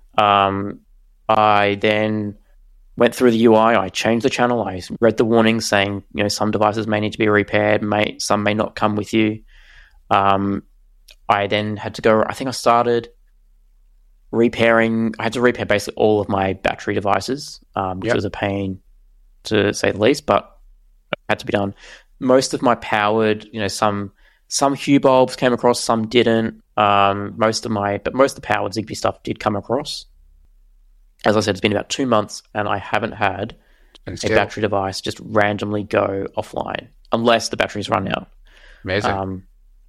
S1: Um, I then went through the U I. I changed the channel. I read the warnings saying, you know, some devices may need to be repaired. May some may not come with you. Um, I then had to go. I think I started repairing. I had to repair basically all of my battery devices, um, which yep. was a pain to say the least, but it had to be done. Most of my powered, you know, some. Some Hue bulbs came across, some didn't. Um, most of my, but most of the powered Zigbee stuff did come across. As I said, it's been about two months, and I haven't had a battery device just randomly go offline unless the batteries run out.
S2: Amazing.
S1: Um,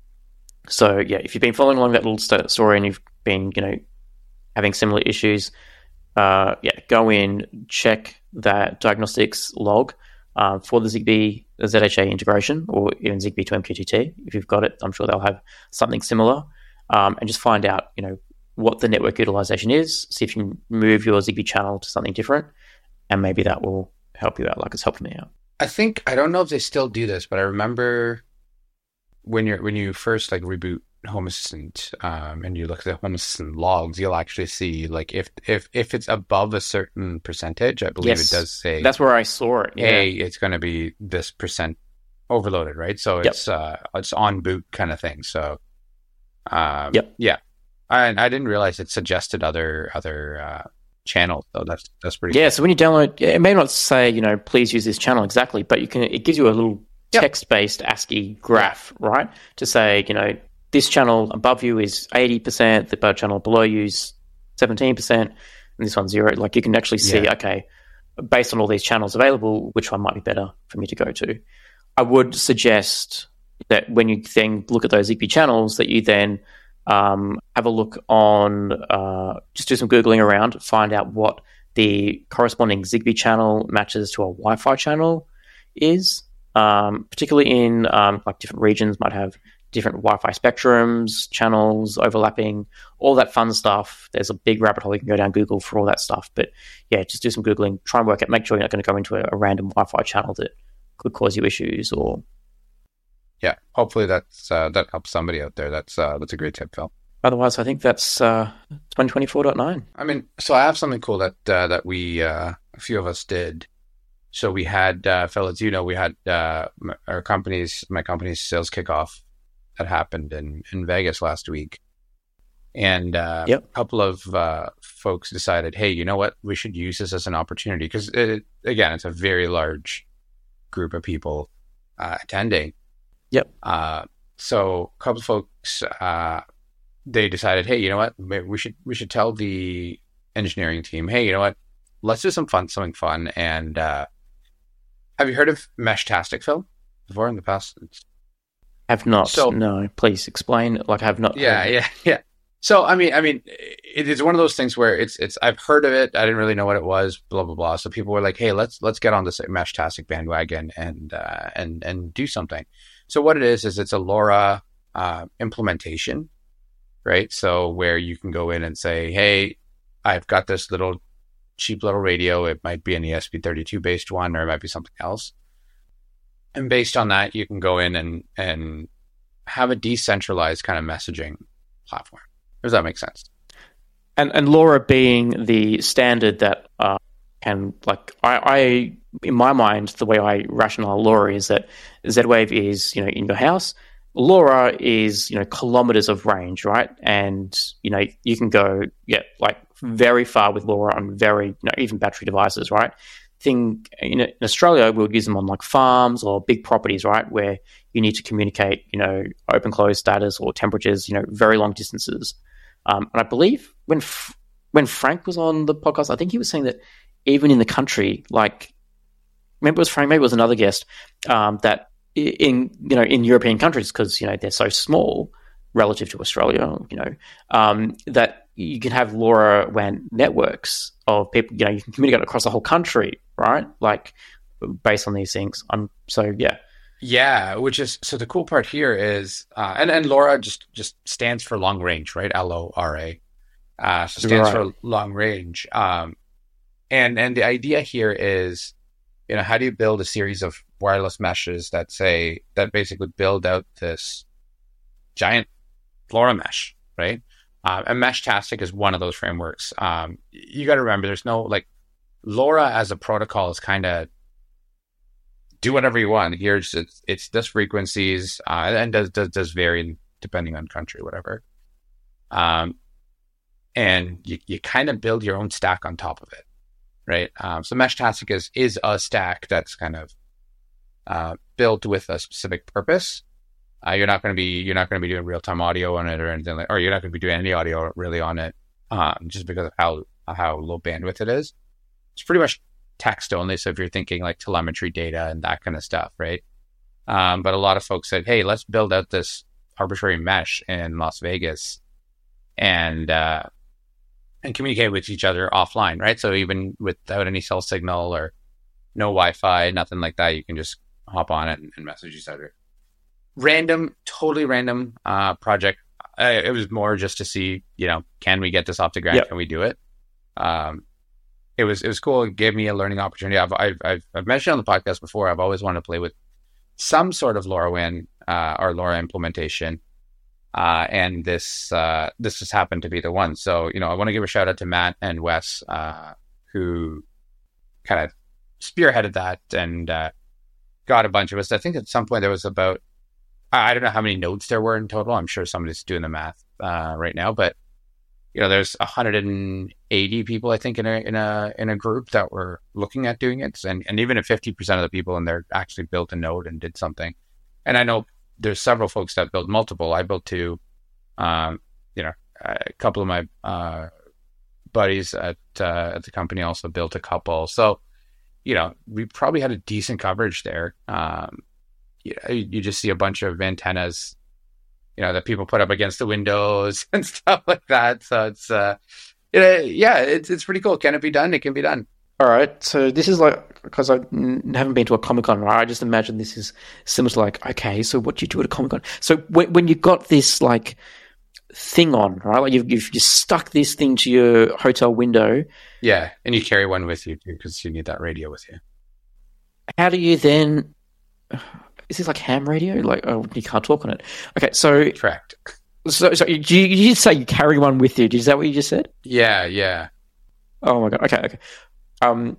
S1: so yeah, if you've been following along that little st- story and you've been, you know, having similar issues, uh, yeah, go in, check that diagnostics log. Uh, for the Zigbee Z H A integration, or even Zigbee to M Q T T, if you've got it, I'm sure they'll have something similar. Um, and just find out, you know, what the network utilization is. See if you can move your Zigbee channel to something different, and maybe that will help you out, like it's helped me out.
S2: I think I don't know if they still do this, but I remember when you're when you first like reboot Home Assistant, um, and you look at the Home Assistant logs, you'll actually see like if if if it's above a certain percentage, I believe
S1: yes,
S2: it does say
S1: that's where I saw it. Yeah.
S2: Hey, it's going to be this percent overloaded, right? So it's yep. uh it's on boot kind of thing. So, um,
S1: yep,
S2: yeah, I I didn't realize it suggested other other uh, channels. So that's that's pretty.
S1: Yeah.
S2: cool.
S1: So when you download, it may not say, you know, please use this channel exactly, but you can. It gives you a little yep. text-based ASCII graph, right, to say, you know, this channel above you is eighty percent, the channel below you is seventeen percent, and this one's zero. Like you can actually see, yeah. okay, based on all these channels available, which one might be better for me to go to. I would suggest that when you then look at those Zigbee channels, that you then um, have a look on, uh, just do some Googling around, find out what the corresponding Zigbee channel matches to a Wi-Fi channel is, um, particularly in um, like different regions might have different Wi-Fi spectrums, channels, overlapping, all that fun stuff. There's a big rabbit hole you can go down Google for all that stuff. But yeah, just do some Googling, try and work out, make sure you're not going to go into a, a random Wi-Fi channel that could cause you issues or...
S2: Yeah, hopefully that's, uh, that helps somebody out there. That's uh, that's a great tip, Phil.
S1: Otherwise, I think that's uh, twenty twenty-four point nine.
S2: I mean, so I have something cool that uh, that we, uh, a few of us did. So we had, uh, Phil, as you know, we had uh, our company's, my company's sales kickoff that happened in, in Vegas last week. And uh,
S1: yep.
S2: a couple of uh, folks decided, hey, you know what? We should use this as an opportunity. Because, it, again, it's a very large group of people uh, attending.
S1: Yep.
S2: Uh, so a couple of folks, uh, they decided, hey, you know what? We should we should tell the engineering team, hey, you know what? Let's do some fun, something fun. And uh, have you heard of Meshtastic, Phil, before in the past? It's...
S1: Have not. So, no, please explain. Like, I have not.
S2: Yeah,
S1: heard.
S2: yeah, yeah. So, I mean, I mean, it is one of those things where it's, it's. I've heard of it. I didn't really know what it was. Blah blah blah. So people were like, "Hey, let's let's get on this Meshtastic bandwagon and uh, and and do something." So what it is is it's a LoRa uh, implementation, right? So where you can go in and say, "Hey, I've got this little cheap little radio. It might be an E S P thirty-two based one, or it might be something else." And based on that, you can go in and and have a decentralized kind of messaging platform. Does that make sense?
S1: And and LoRa being the standard that uh, can, like, I, I, in my mind, the way I rationalize LoRa is that Z-Wave is, you know, in your house. LoRa is, you know, kilometers of range, right? And, you know, you can go, yeah, like very far with LoRa on very, you know, even battery devices, right? Thing, you know, in Australia, we'll use them on like farms or big properties, right? Where you need to communicate, you know, open close status or temperatures, you know, very long distances. Um, and I believe when F- when Frank was on the podcast, I think he was saying that even in the country, like, maybe it was Frank, maybe it was another guest, um, that in, you know, in European countries, because, you know, they're so small relative to Australia, you know, um, that you can have LoRaWAN networks of people, you know, you can communicate across the whole country, right? Like, based on these things. I'm so, yeah.
S2: Yeah, which is, so the cool part here is, uh, and, and LoRa just, just stands for long range, right? L O R A. Uh, so stands right. for long range. Um, and, and the idea here is you know, how do you build a series of wireless meshes that say, that basically build out this giant LoRa mesh, right? Uh, and Meshtastic is one of those frameworks. Um, you got to remember, there's no, like, LoRa as a protocol is kind of do whatever you want. Here's, it's, it's this frequencies, uh, and does, does, does vary depending on country, whatever. Um, and you, you kind of build your own stack on top of it, right? Um, so Meshtastic is, is a stack that's kind of uh, built with a specific purpose. Uh, you're not going to be you're not going to be doing real time audio on it or anything like, or you're not going to be doing any audio really on it, um, just because of how how low bandwidth it is. It's pretty much text only. So if you're thinking like telemetry data and that kind of stuff, right? Um, but a lot of folks said, hey, let's build out this arbitrary mesh in Las Vegas and uh, and communicate with each other offline, right? So even without any cell signal or no Wi-Fi, nothing like that, you can just hop on it and, and message each other. Random, totally random uh, project. Uh, it was more just to see, you know, can we get this off the ground? Yep. Can we do it? Um, it was it was cool. It gave me a learning opportunity. I've I've I've, I've mentioned on the podcast before. I've always wanted to play with some sort of LoRaWAN uh, or LoRa implementation, uh, and this uh, this just happened to be the one. So, you know, I want to give a shout out to Matt and Wes, uh, who kind of spearheaded that and uh, got a bunch of us. I think at some point there was about, I don't know how many nodes there were in total. I'm sure somebody's doing the math uh, right now, but you know, there's one hundred eighty people, I think, in a in a in a group that were looking at doing it, and and even if fifty percent of the people in there actually built a node and did something. And I know there's several folks that built multiple. I built two. Um, you know, a couple of my uh, buddies at uh, at the company also built a couple. So, you know, we probably had a decent coverage there. Um, You, you just see a bunch of antennas, you know, that people put up against the windows and stuff like that. So it's, uh, it, yeah, it's it's pretty cool. Can it be done? It can be done.
S1: All right. So this is like, because I haven't been to a Comic-Con, right? I just imagine this is similar to like, okay, so what do you do at a Comic-Con? So when, when you got this like thing on, right? Like you've, you've just stuck this thing to your hotel window.
S2: Yeah. And you carry one with you too, because you need that radio with you.
S1: How do you then... Is this like ham radio? Like, oh, you can't talk on it. Okay, so...
S2: Correct.
S1: So, so you, you did say you carry one with you. Is that what you just said?
S2: Yeah, yeah.
S1: Oh, my God. Okay, okay. Um,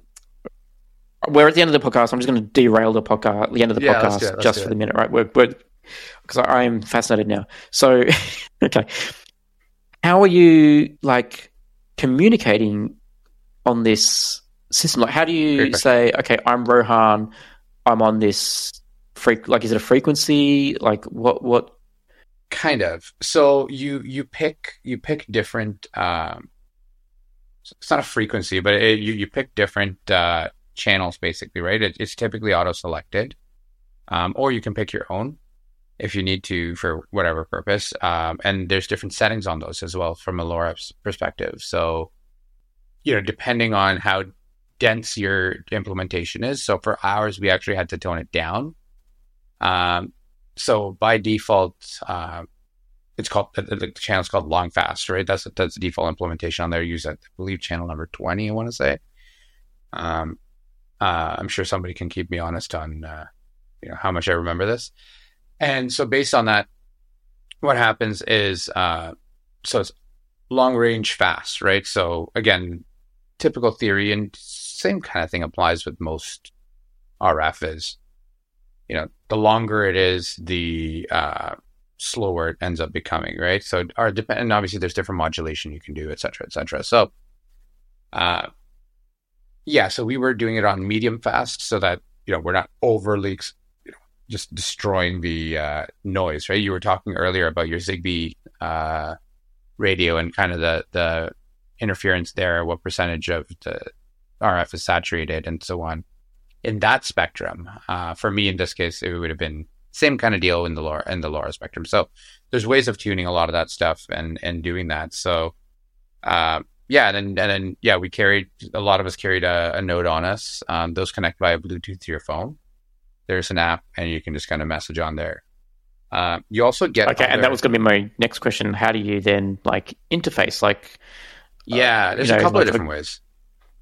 S1: we're at the end of the podcast. I'm just going to derail the podcast, the end of the
S2: yeah,
S1: podcast,
S2: let's do it, let's
S1: just
S2: do
S1: for
S2: it.
S1: the minute, right? We're, we're, because I am fascinated now. So, okay. How are you, like, communicating on this system? Like, how do you say, okay, I'm Rohan, I'm on this... Freak, like, is it a frequency? Like, what? What?
S2: Kind of. So you you pick you pick different. Um, it's not a frequency, but it, you you pick different uh, channels, basically, right? It, it's typically auto selected, um, or you can pick your own if you need to for whatever purpose. Um, and there's different settings on those as well from a LoRa perspective. So, you know, depending on how dense your implementation is. So for ours, we actually had to tone it down. Um, so by default, uh, it's called, the, the channel's called long fast, right? That's, that's the default implementation on there. Use that, I believe, channel number twenty, I want to say. Um, uh, I'm sure somebody can keep me honest on, uh, you know, how much I remember this. And so based on that, what happens is, uh, so it's long range fast, right? So again, typical theory and same kind of thing applies with most R F is, you know, the longer it is, the uh, slower it ends up becoming, right? So, our dep- and obviously there's different modulation you can do, et cetera, et cetera. So, uh, yeah, so we were doing it on medium fast so that, you know, we're not overly, you know, just destroying the uh, noise, right? You were talking earlier about your Zigbee uh, radio and kind of the, the interference there, what percentage of the R F is saturated and so on. In that spectrum, uh, for me in this case, it would have been same kind of deal in the LoRa in the LoRa spectrum. So there's ways of tuning a lot of that stuff and and doing that. So uh, yeah, and then and then yeah, we carried a lot of us carried a, a node on us. Um, those connect via Bluetooth to your phone. There's an app, and you can just kind of message on there. Uh, you also get
S1: okay,
S2: other...
S1: and that was going to be my next question. How do you then like interface? Like,
S2: yeah,
S1: uh,
S2: there's
S1: you know,
S2: a couple
S1: like,
S2: of different ways.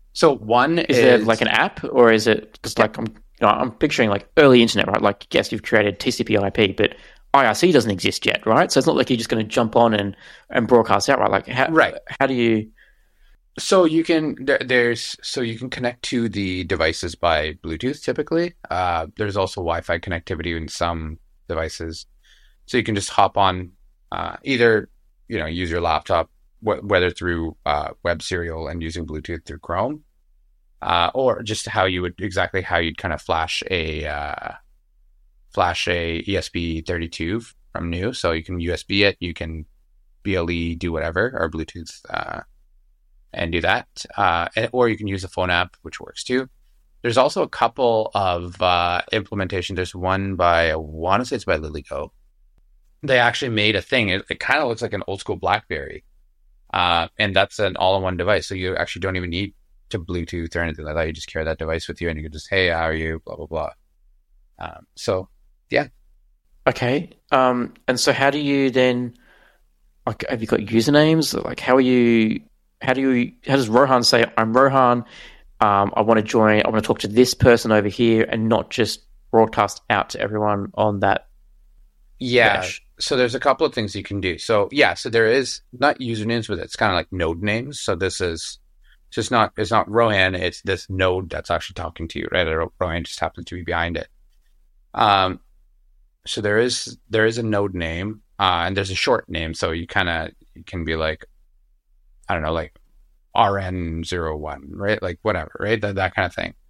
S2: So one
S1: Is
S2: is,
S1: there like an app, or is it because like I'm, you know, I'm picturing like early internet, right? Like, yes, you've created T C P I P, but I R C doesn't exist yet, right? So it's not like you're just going to jump on and, and broadcast out, right? Like, how
S2: right.
S1: how do you?
S2: So you can there, there's so you can connect to the devices by Bluetooth typically. Uh, there's also Wi-Fi connectivity in some devices, so you can just hop on uh, either you know use your laptop, wh- whether through uh, Web Serial and using Bluetooth through Chrome, uh, or just how you would exactly how you'd kind of flash a uh, flash a E S P thirty-two from N U. So you can U S B it, you can B L E do whatever, or Bluetooth. Uh, and do that. Uh, and, or you can use the phone app, which works too. There's also a couple of uh, implementations. There's one by, I want to say it's by LilyGo. They actually made a thing. It, it kind of looks like an old school BlackBerry. Uh, and that's an all-in-one device. So you actually don't even need to Bluetooth or anything like that. You just carry that device with you and you can just, hey, how are you? Blah, blah, blah. Um, so, yeah.
S1: Okay. Um, and so how do you then, like, have you got usernames? Like, how are you... How do you? How does Rohan say, "I'm Rohan. Um, I want to join. I want to talk to this person over here," and not just broadcast out to everyone on that?
S2: Yeah.
S1: Mesh?
S2: So there's a couple of things you can do. So yeah. So there is not usernames, but it's kind of like node names. So this is just not. It's not Rohan. It's this node that's actually talking to you, right? Or Rohan just happens to be behind it. Um. So there is there is a node name, uh, and there's a short name. So you kind of you can be like, I don't know, like R N zero one, right? Like whatever, right? That that kind of thing.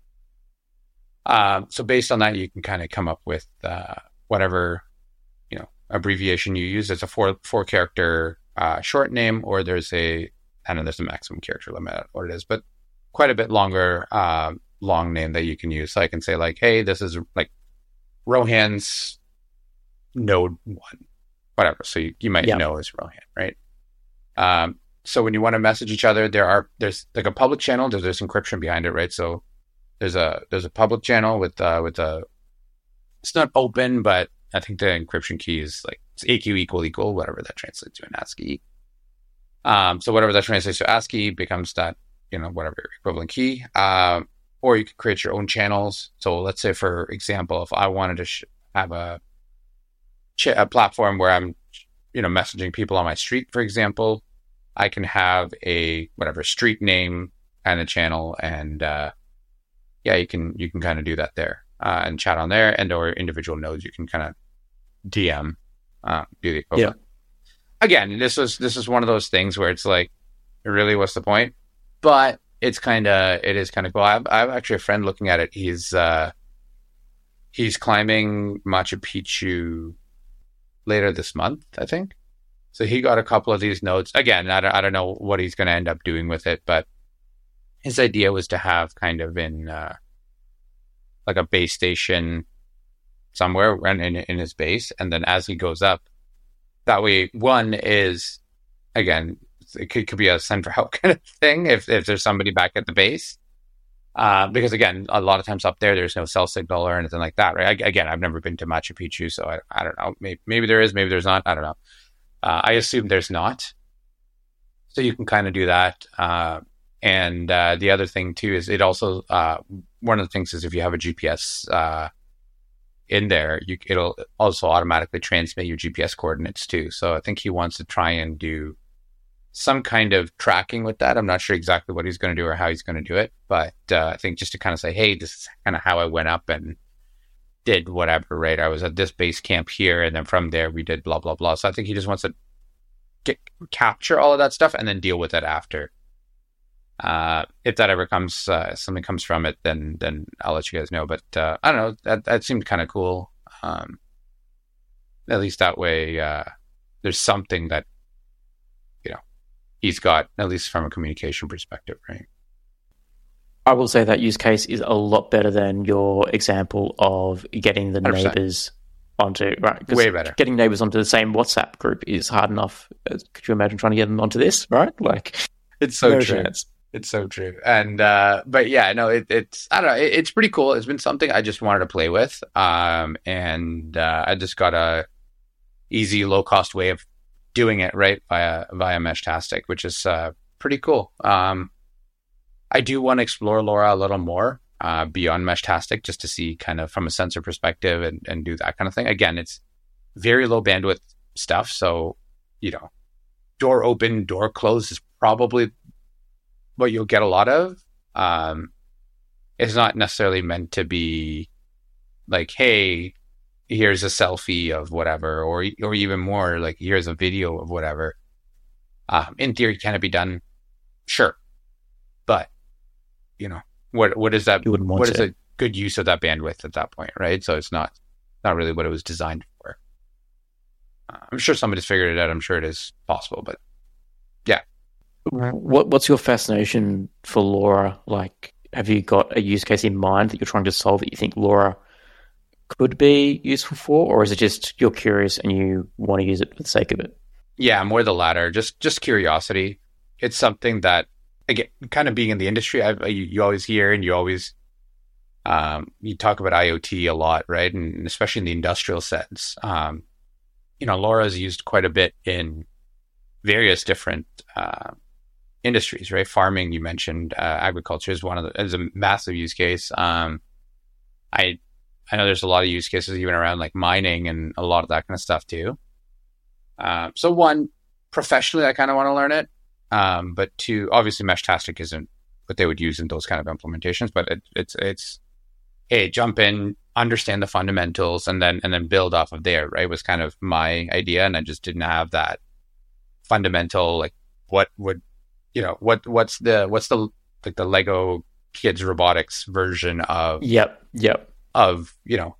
S2: Um, so based on that, you can kind of come up with uh, whatever, you know, abbreviation you use. There's a four four character uh, short name, or there's a, I don't know, there's a maximum character limit on what it is, but quite a bit longer uh, long name that you can use. So I can say like, hey, this is like Rohan's node one, whatever. So you, you might
S1: Yep.
S2: know as Rohan, right? Um, So when you want to message each other, there are there's like a public channel. There's there's encryption behind it, right? So there's a there's a public channel with uh, with a. It's not open, but I think the encryption key is like it's A Q equal equal, whatever that translates to in ASCII. Um, so whatever that translates to ASCII becomes that you know whatever equivalent key. Um, or you can create your own channels. So let's say, for example, if I wanted to sh- have a ch- a platform where I'm you know messaging people on my street, for example. I can have a whatever street name and a channel, and uh, yeah, you can you can kind of do that there uh, and chat on there, and or individual nodes you can kind of D M, uh, do the equivalent. Yeah. Again, this was this is one of those things where it's like, really, what's the point? But it's kind of it is kind of cool. I have, I have actually a friend looking at it. He's uh, he's climbing Machu Picchu later this month, I think. So he got a couple of these nodes. Again, I don't, I don't know what he's going to end up doing with it, but his idea was to have kind of in uh, like a base station somewhere in, in, in his base. And then as he goes up, that way, one is, again, it could, could be a send for help kind of thing if, if there's somebody back at the base. Uh, because again, a lot of times up there, there's no cell signal or anything like that, right? I, again, I've never been to Machu Picchu, so I, I don't know. Maybe, maybe there is, maybe there's not. I don't know. Uh, I assume there's not. So you can kind of do that. Uh, and uh, the other thing too is it also, uh, one of the things is if you have a G P S uh, in there, you, it'll also automatically transmit your G P S coordinates too. So I think he wants to try and do some kind of tracking with that. I'm not sure exactly what he's going to do or how he's going to do it. But uh, I think just to kind of say, hey, this is kind of how I went up and did whatever, right? I was at this base camp here, and then from there we did blah, blah, blah. So I think he just wants to get, capture all of that stuff and then deal with it after. Uh, if that ever comes, uh, something comes from it, then then I'll let you guys know. But uh, I don't know, that, that seemed kind of cool. Um, at least that way, uh, there's something that, you know, he's got, at least from a communication perspective, right?
S1: I will say that use case is a lot better than your example of getting the one hundred percent neighbors onto, right?
S2: Way better.
S1: Getting neighbors onto the same WhatsApp group is hard enough. Could you imagine trying to get them onto this, right? Like,
S2: it's so
S1: no
S2: true.
S1: chance.
S2: It's so true. And, uh, but yeah, no, it, it's, I don't know, it, it's pretty cool. It's been something I just wanted to play with. Um, and, uh, I just got a easy, low cost way of doing it, right? Via, via Meshtastic, which is, uh, pretty cool. Um, I do want to explore LoRa a little more uh, beyond Meshtastic, just to see kind of from a sensor perspective and, and do that kind of thing. Again, it's very low bandwidth stuff. So, you know, door open, door closed is probably what you'll get a lot of. Um, it's not necessarily meant to be like, hey, here's a selfie of whatever, or or even more like, here's a video of whatever. Um, in theory, can it be done? Sure. But, you know, what what is that?
S1: You wouldn't want
S2: what is
S1: to.
S2: a good use of that bandwidth at that point, right? So it's not not really what it was designed for. Uh, I'm sure somebody's figured it out. I'm sure it is possible, but yeah.
S1: What What's your fascination for LoRa? Like, have you got a use case in mind that you're trying to solve that you think LoRa could be useful for, or is it just you're curious and you want to use it for the sake of it?
S2: Yeah, more the latter. Just just curiosity. It's something that, again, kind of being in the industry, I, you, you always hear and you always um, you talk about IoT a lot, right? And especially in the industrial sense, um, you know, LoRa is used quite a bit in various different uh, industries, right? Farming, you mentioned, uh, agriculture is one of the is a massive use case. Um, I I know there's a lot of use cases even around like mining and a lot of that kind of stuff too. Uh, so one, professionally, I kind of want to learn it. Um, but two, obviously Meshtastic isn't what they would use in those kind of implementations, but it, it's, it's, hey, jump in, understand the fundamentals, and then, and then build off of there, right? Was kind of my idea. And I just didn't have that fundamental, like what would, you know, what, what's the, what's the, like the Lego kids robotics version of,
S1: Yep. Yep.
S2: of, you know,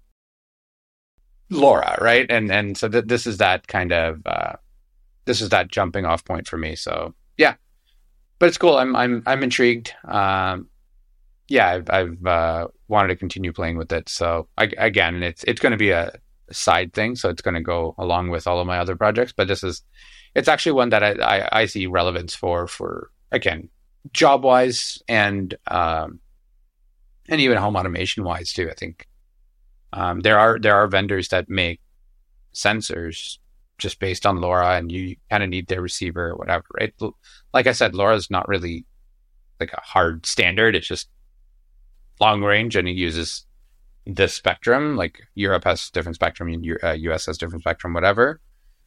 S2: LoRa, right? And, and so th- this is that kind of, uh, this is that jumping off point for me. So yeah, but it's cool. I'm, I'm, I'm intrigued. Um, yeah, I've, I've, uh, wanted to continue playing with it. So I, again, it's, it's going to be a side thing. So it's going to go along with all of my other projects, but this is, it's actually one that I, I, I see relevance for, for again, job wise and, um, and even home automation wise too. I think, um, there are, there are vendors that make sensors just based on LoRa, and you kind of need their receiver or whatever, right? Like I said, LoRa is not really like a hard standard. It's just long range, and it uses the spectrum. Like Europe has different spectrum, and uh, U S has different spectrum, whatever.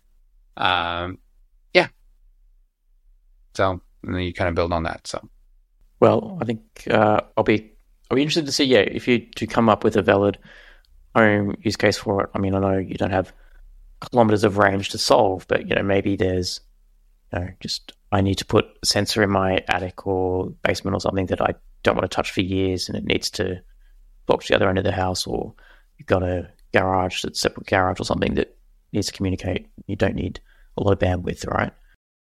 S2: Um, yeah. So and then you kind of build on that. So,
S1: well, I think uh, I'll be I'll be interested to see. Yeah, if you to come up with a valid home use case for it. I mean, I know you don't have kilometers of range to solve, but you know, maybe there's, you know, just I need to put a sensor in my attic or basement or something that I don't want to touch for years, and it needs to block to the other end of the house, or you've got a garage that's separate garage or something that needs to communicate. You don't need a lot of bandwidth, right?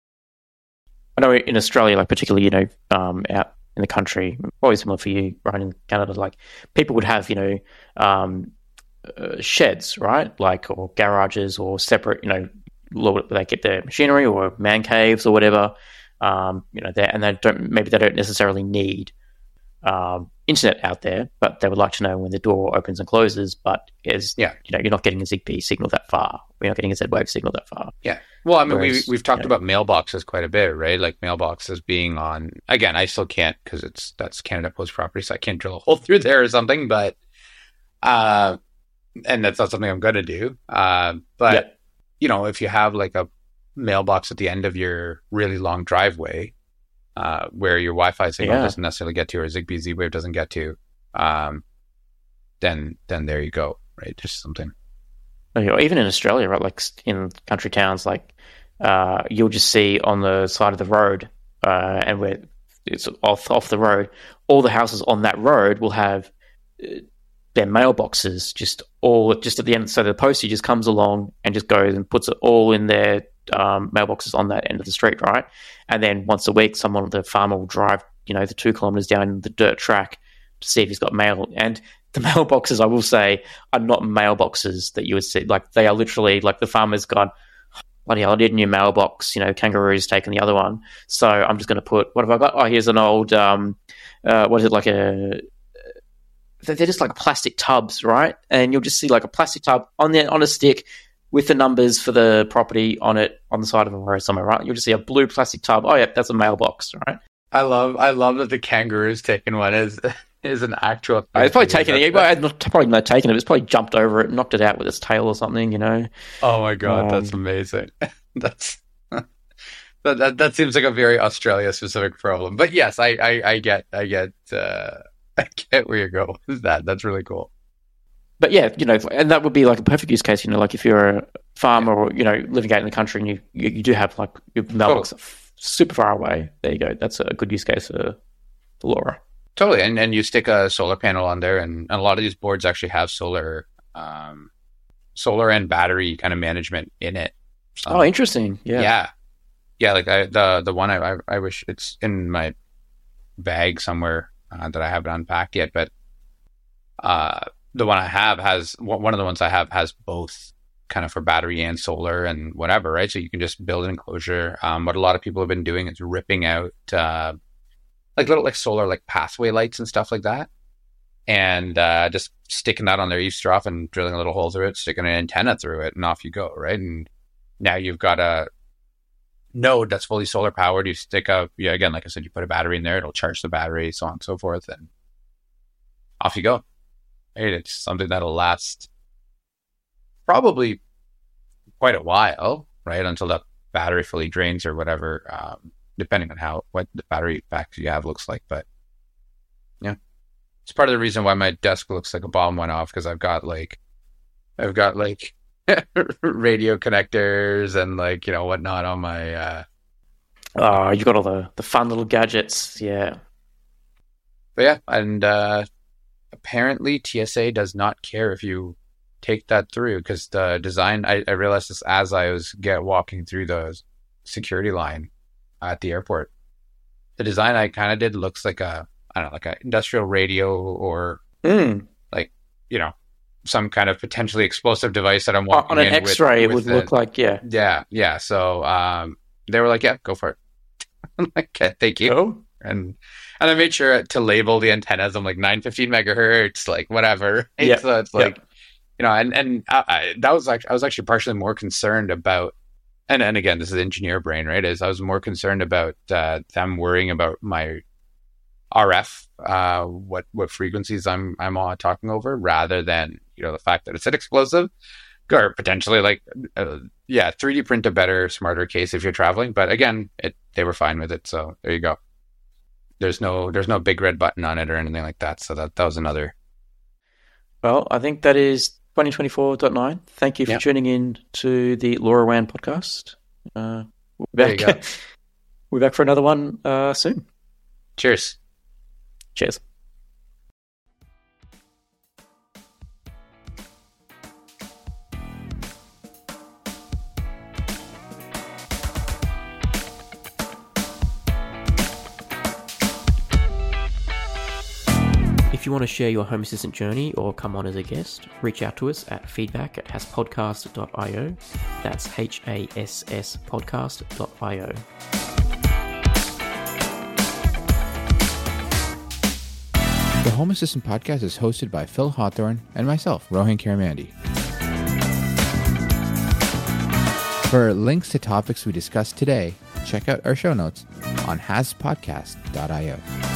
S1: I know in Australia, like particularly, you know, um, out in the country, probably similar for you, right, in Canada, like people would have, you know, um, Uh, sheds, right? Like, or garages, or separate, you know, where they get their machinery, or man caves or whatever. Um, you know, and they don't, maybe they don't necessarily need um, internet out there, but they would like to know when the door opens and closes. But is,
S2: yeah,
S1: you know, you're not getting a ZigBee signal that far. We're not getting a Z-Wave signal that far.
S2: Yeah. Well, I mean,
S1: Whereas,
S2: we we've talked
S1: you know,
S2: about mailboxes quite a bit, right? Like mailboxes being on. Again, I still can't because it's that's Canada Post property, so I can't drill a hole through there or something. But uh. And that's not something I'm going to do. Uh, but, yep. you know, if you have like a mailbox at the end of your really long driveway uh, where your Wi-Fi signal yeah. doesn't necessarily get to, or ZigBee Z-Wave doesn't get to, um, then then there you go, right? Just something.
S1: Even in Australia, right? Like in country towns, like uh, you'll just see on the side of the road, uh, and where it's off off the road, all the houses on that road will have Uh, their mailboxes just all just at the end. So the postie just comes along and just goes and puts it all in their um, mailboxes on that end of the street, right? And then once a week, someone, the farmer, will drive, you know, the two kilometers down the dirt track to see if he's got mail. And the mailboxes, I will say, are not mailboxes that you would see. Like, they are literally like the farmer's gone, bloody hell, I need a new mailbox. You know, Kangaroo's taken the other one, so I'm just going to put, what have I got? Oh, here's an old, um, uh, what is it, like a they're just like plastic tubs, right? And you'll just see like a plastic tub on the on a stick with the numbers for the property on it on the side of a road somewhere, right? You'll just see a blue plastic tub. Oh, yeah, that's a mailbox, right?
S2: I love I love that the kangaroo's taken one is is an actual thing.
S1: It's probably taken it. Well, not, probably not taken it. It's probably jumped over it, knocked it out with its tail or something. You know.
S2: Oh my god,
S1: Um,
S2: that's amazing. That's that, that that seems like a very Australia specific problem. But yes, I I, I get I get uh, I get where you go with that. That's really cool.
S1: But yeah, you know, and that would be like a perfect use case. You know, like if you're a farmer or you know living out in the country and you you, you do have like your mailbox super far away. There you go. That's a good use case for, for LoRa.
S2: Totally, and and you stick a solar panel on there, and, and a lot of these boards actually have solar, um, solar and battery kind of management in it. So,
S1: Oh, interesting. Yeah.
S2: yeah, yeah. Like I, the the one I, I I wish it's in my bag somewhere uh, that I haven't unpacked yet, but uh, the one I have has one of the ones I have has both kind of for battery and solar and whatever, right? So you can just build an enclosure. Um, what a lot of people have been doing is ripping out. Uh, like little like solar like pathway lights and stuff like that, and uh, just sticking that on their eave straw and drilling a little hole through it, sticking an antenna through it, and off you go, right? And now you've got a node that's fully solar powered. You stick a yeah again, like I said, you put a battery in there, it'll charge the battery, so on and so forth, and off you go. Right? It's something that'll last probably quite a while, right? Until the battery fully drains or whatever. Um, depending on how what the battery pack you have looks like. But yeah, it's part of the reason why my desk looks like a bomb went off, because I've got like I've got like radio connectors and like you know whatnot on my uh
S1: Oh, you got all the, the fun little gadgets. Yeah.
S2: but yeah, and uh apparently T S A does not care if you take that through, because the design I, I realized this as I was get walking through the security line at the airport. The design I kind of did looks like a, I don't know, like an industrial radio or
S1: Mm.
S2: like, you know, some kind of potentially explosive device that I'm walking
S1: On an
S2: in
S1: X-ray,
S2: with,
S1: it
S2: with
S1: would
S2: the-
S1: look like, yeah.
S2: Yeah, yeah. So um, they were like, yeah, go for it. I'm like, okay, thank you.
S1: Cool.
S2: And and I made sure to label the antennas. I'm like nine fifteen megahertz, like whatever.
S1: Yeah,
S2: So it's like, you know, and and I, I, that was like I was actually partially more concerned about. And and again, this is engineer brain, right? Is I was more concerned about uh, them worrying about my R F, uh, what what frequencies I'm I'm uh, talking over, rather than you know the fact that it's an explosive, or potentially like uh, yeah, three D print a better, smarter case if you're traveling. But again, it they were fine with it, so there you go. There's no there's no big red button on it or anything like that. So that that was another.
S1: Well, I think that is twenty twenty-four point nine. Thank you for
S2: Yeah.
S1: tuning in to the LoRaWAN podcast. Uh, we'll be
S2: There you
S1: back.
S2: go.
S1: We're back for another one uh, soon.
S2: Cheers.
S1: Cheers. If you want to share your Home Assistant journey or come on as a guest, reach out to us at feedback at haspodcast dot io. That's H A S S podcast dot io.
S3: The Home Assistant podcast is hosted by Phil Hawthorne and myself, Rohan Karamandi. For links to topics we discussed today, check out our show notes on has podcast dot io.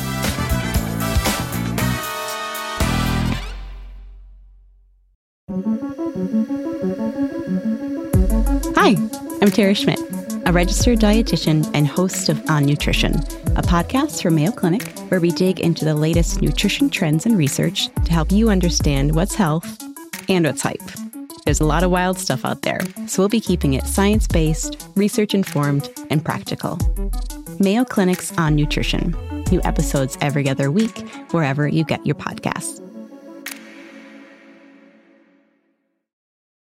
S4: Hi, I'm Tara Schmidt, a registered dietitian and host of On Nutrition, a podcast from Mayo Clinic where we dig into the latest nutrition trends and research to help you understand what's health and what's hype. There's a lot of wild stuff out there, so we'll be keeping it science-based, research-informed, and practical. Mayo Clinic's On Nutrition. New episodes every other week, wherever you get your podcasts.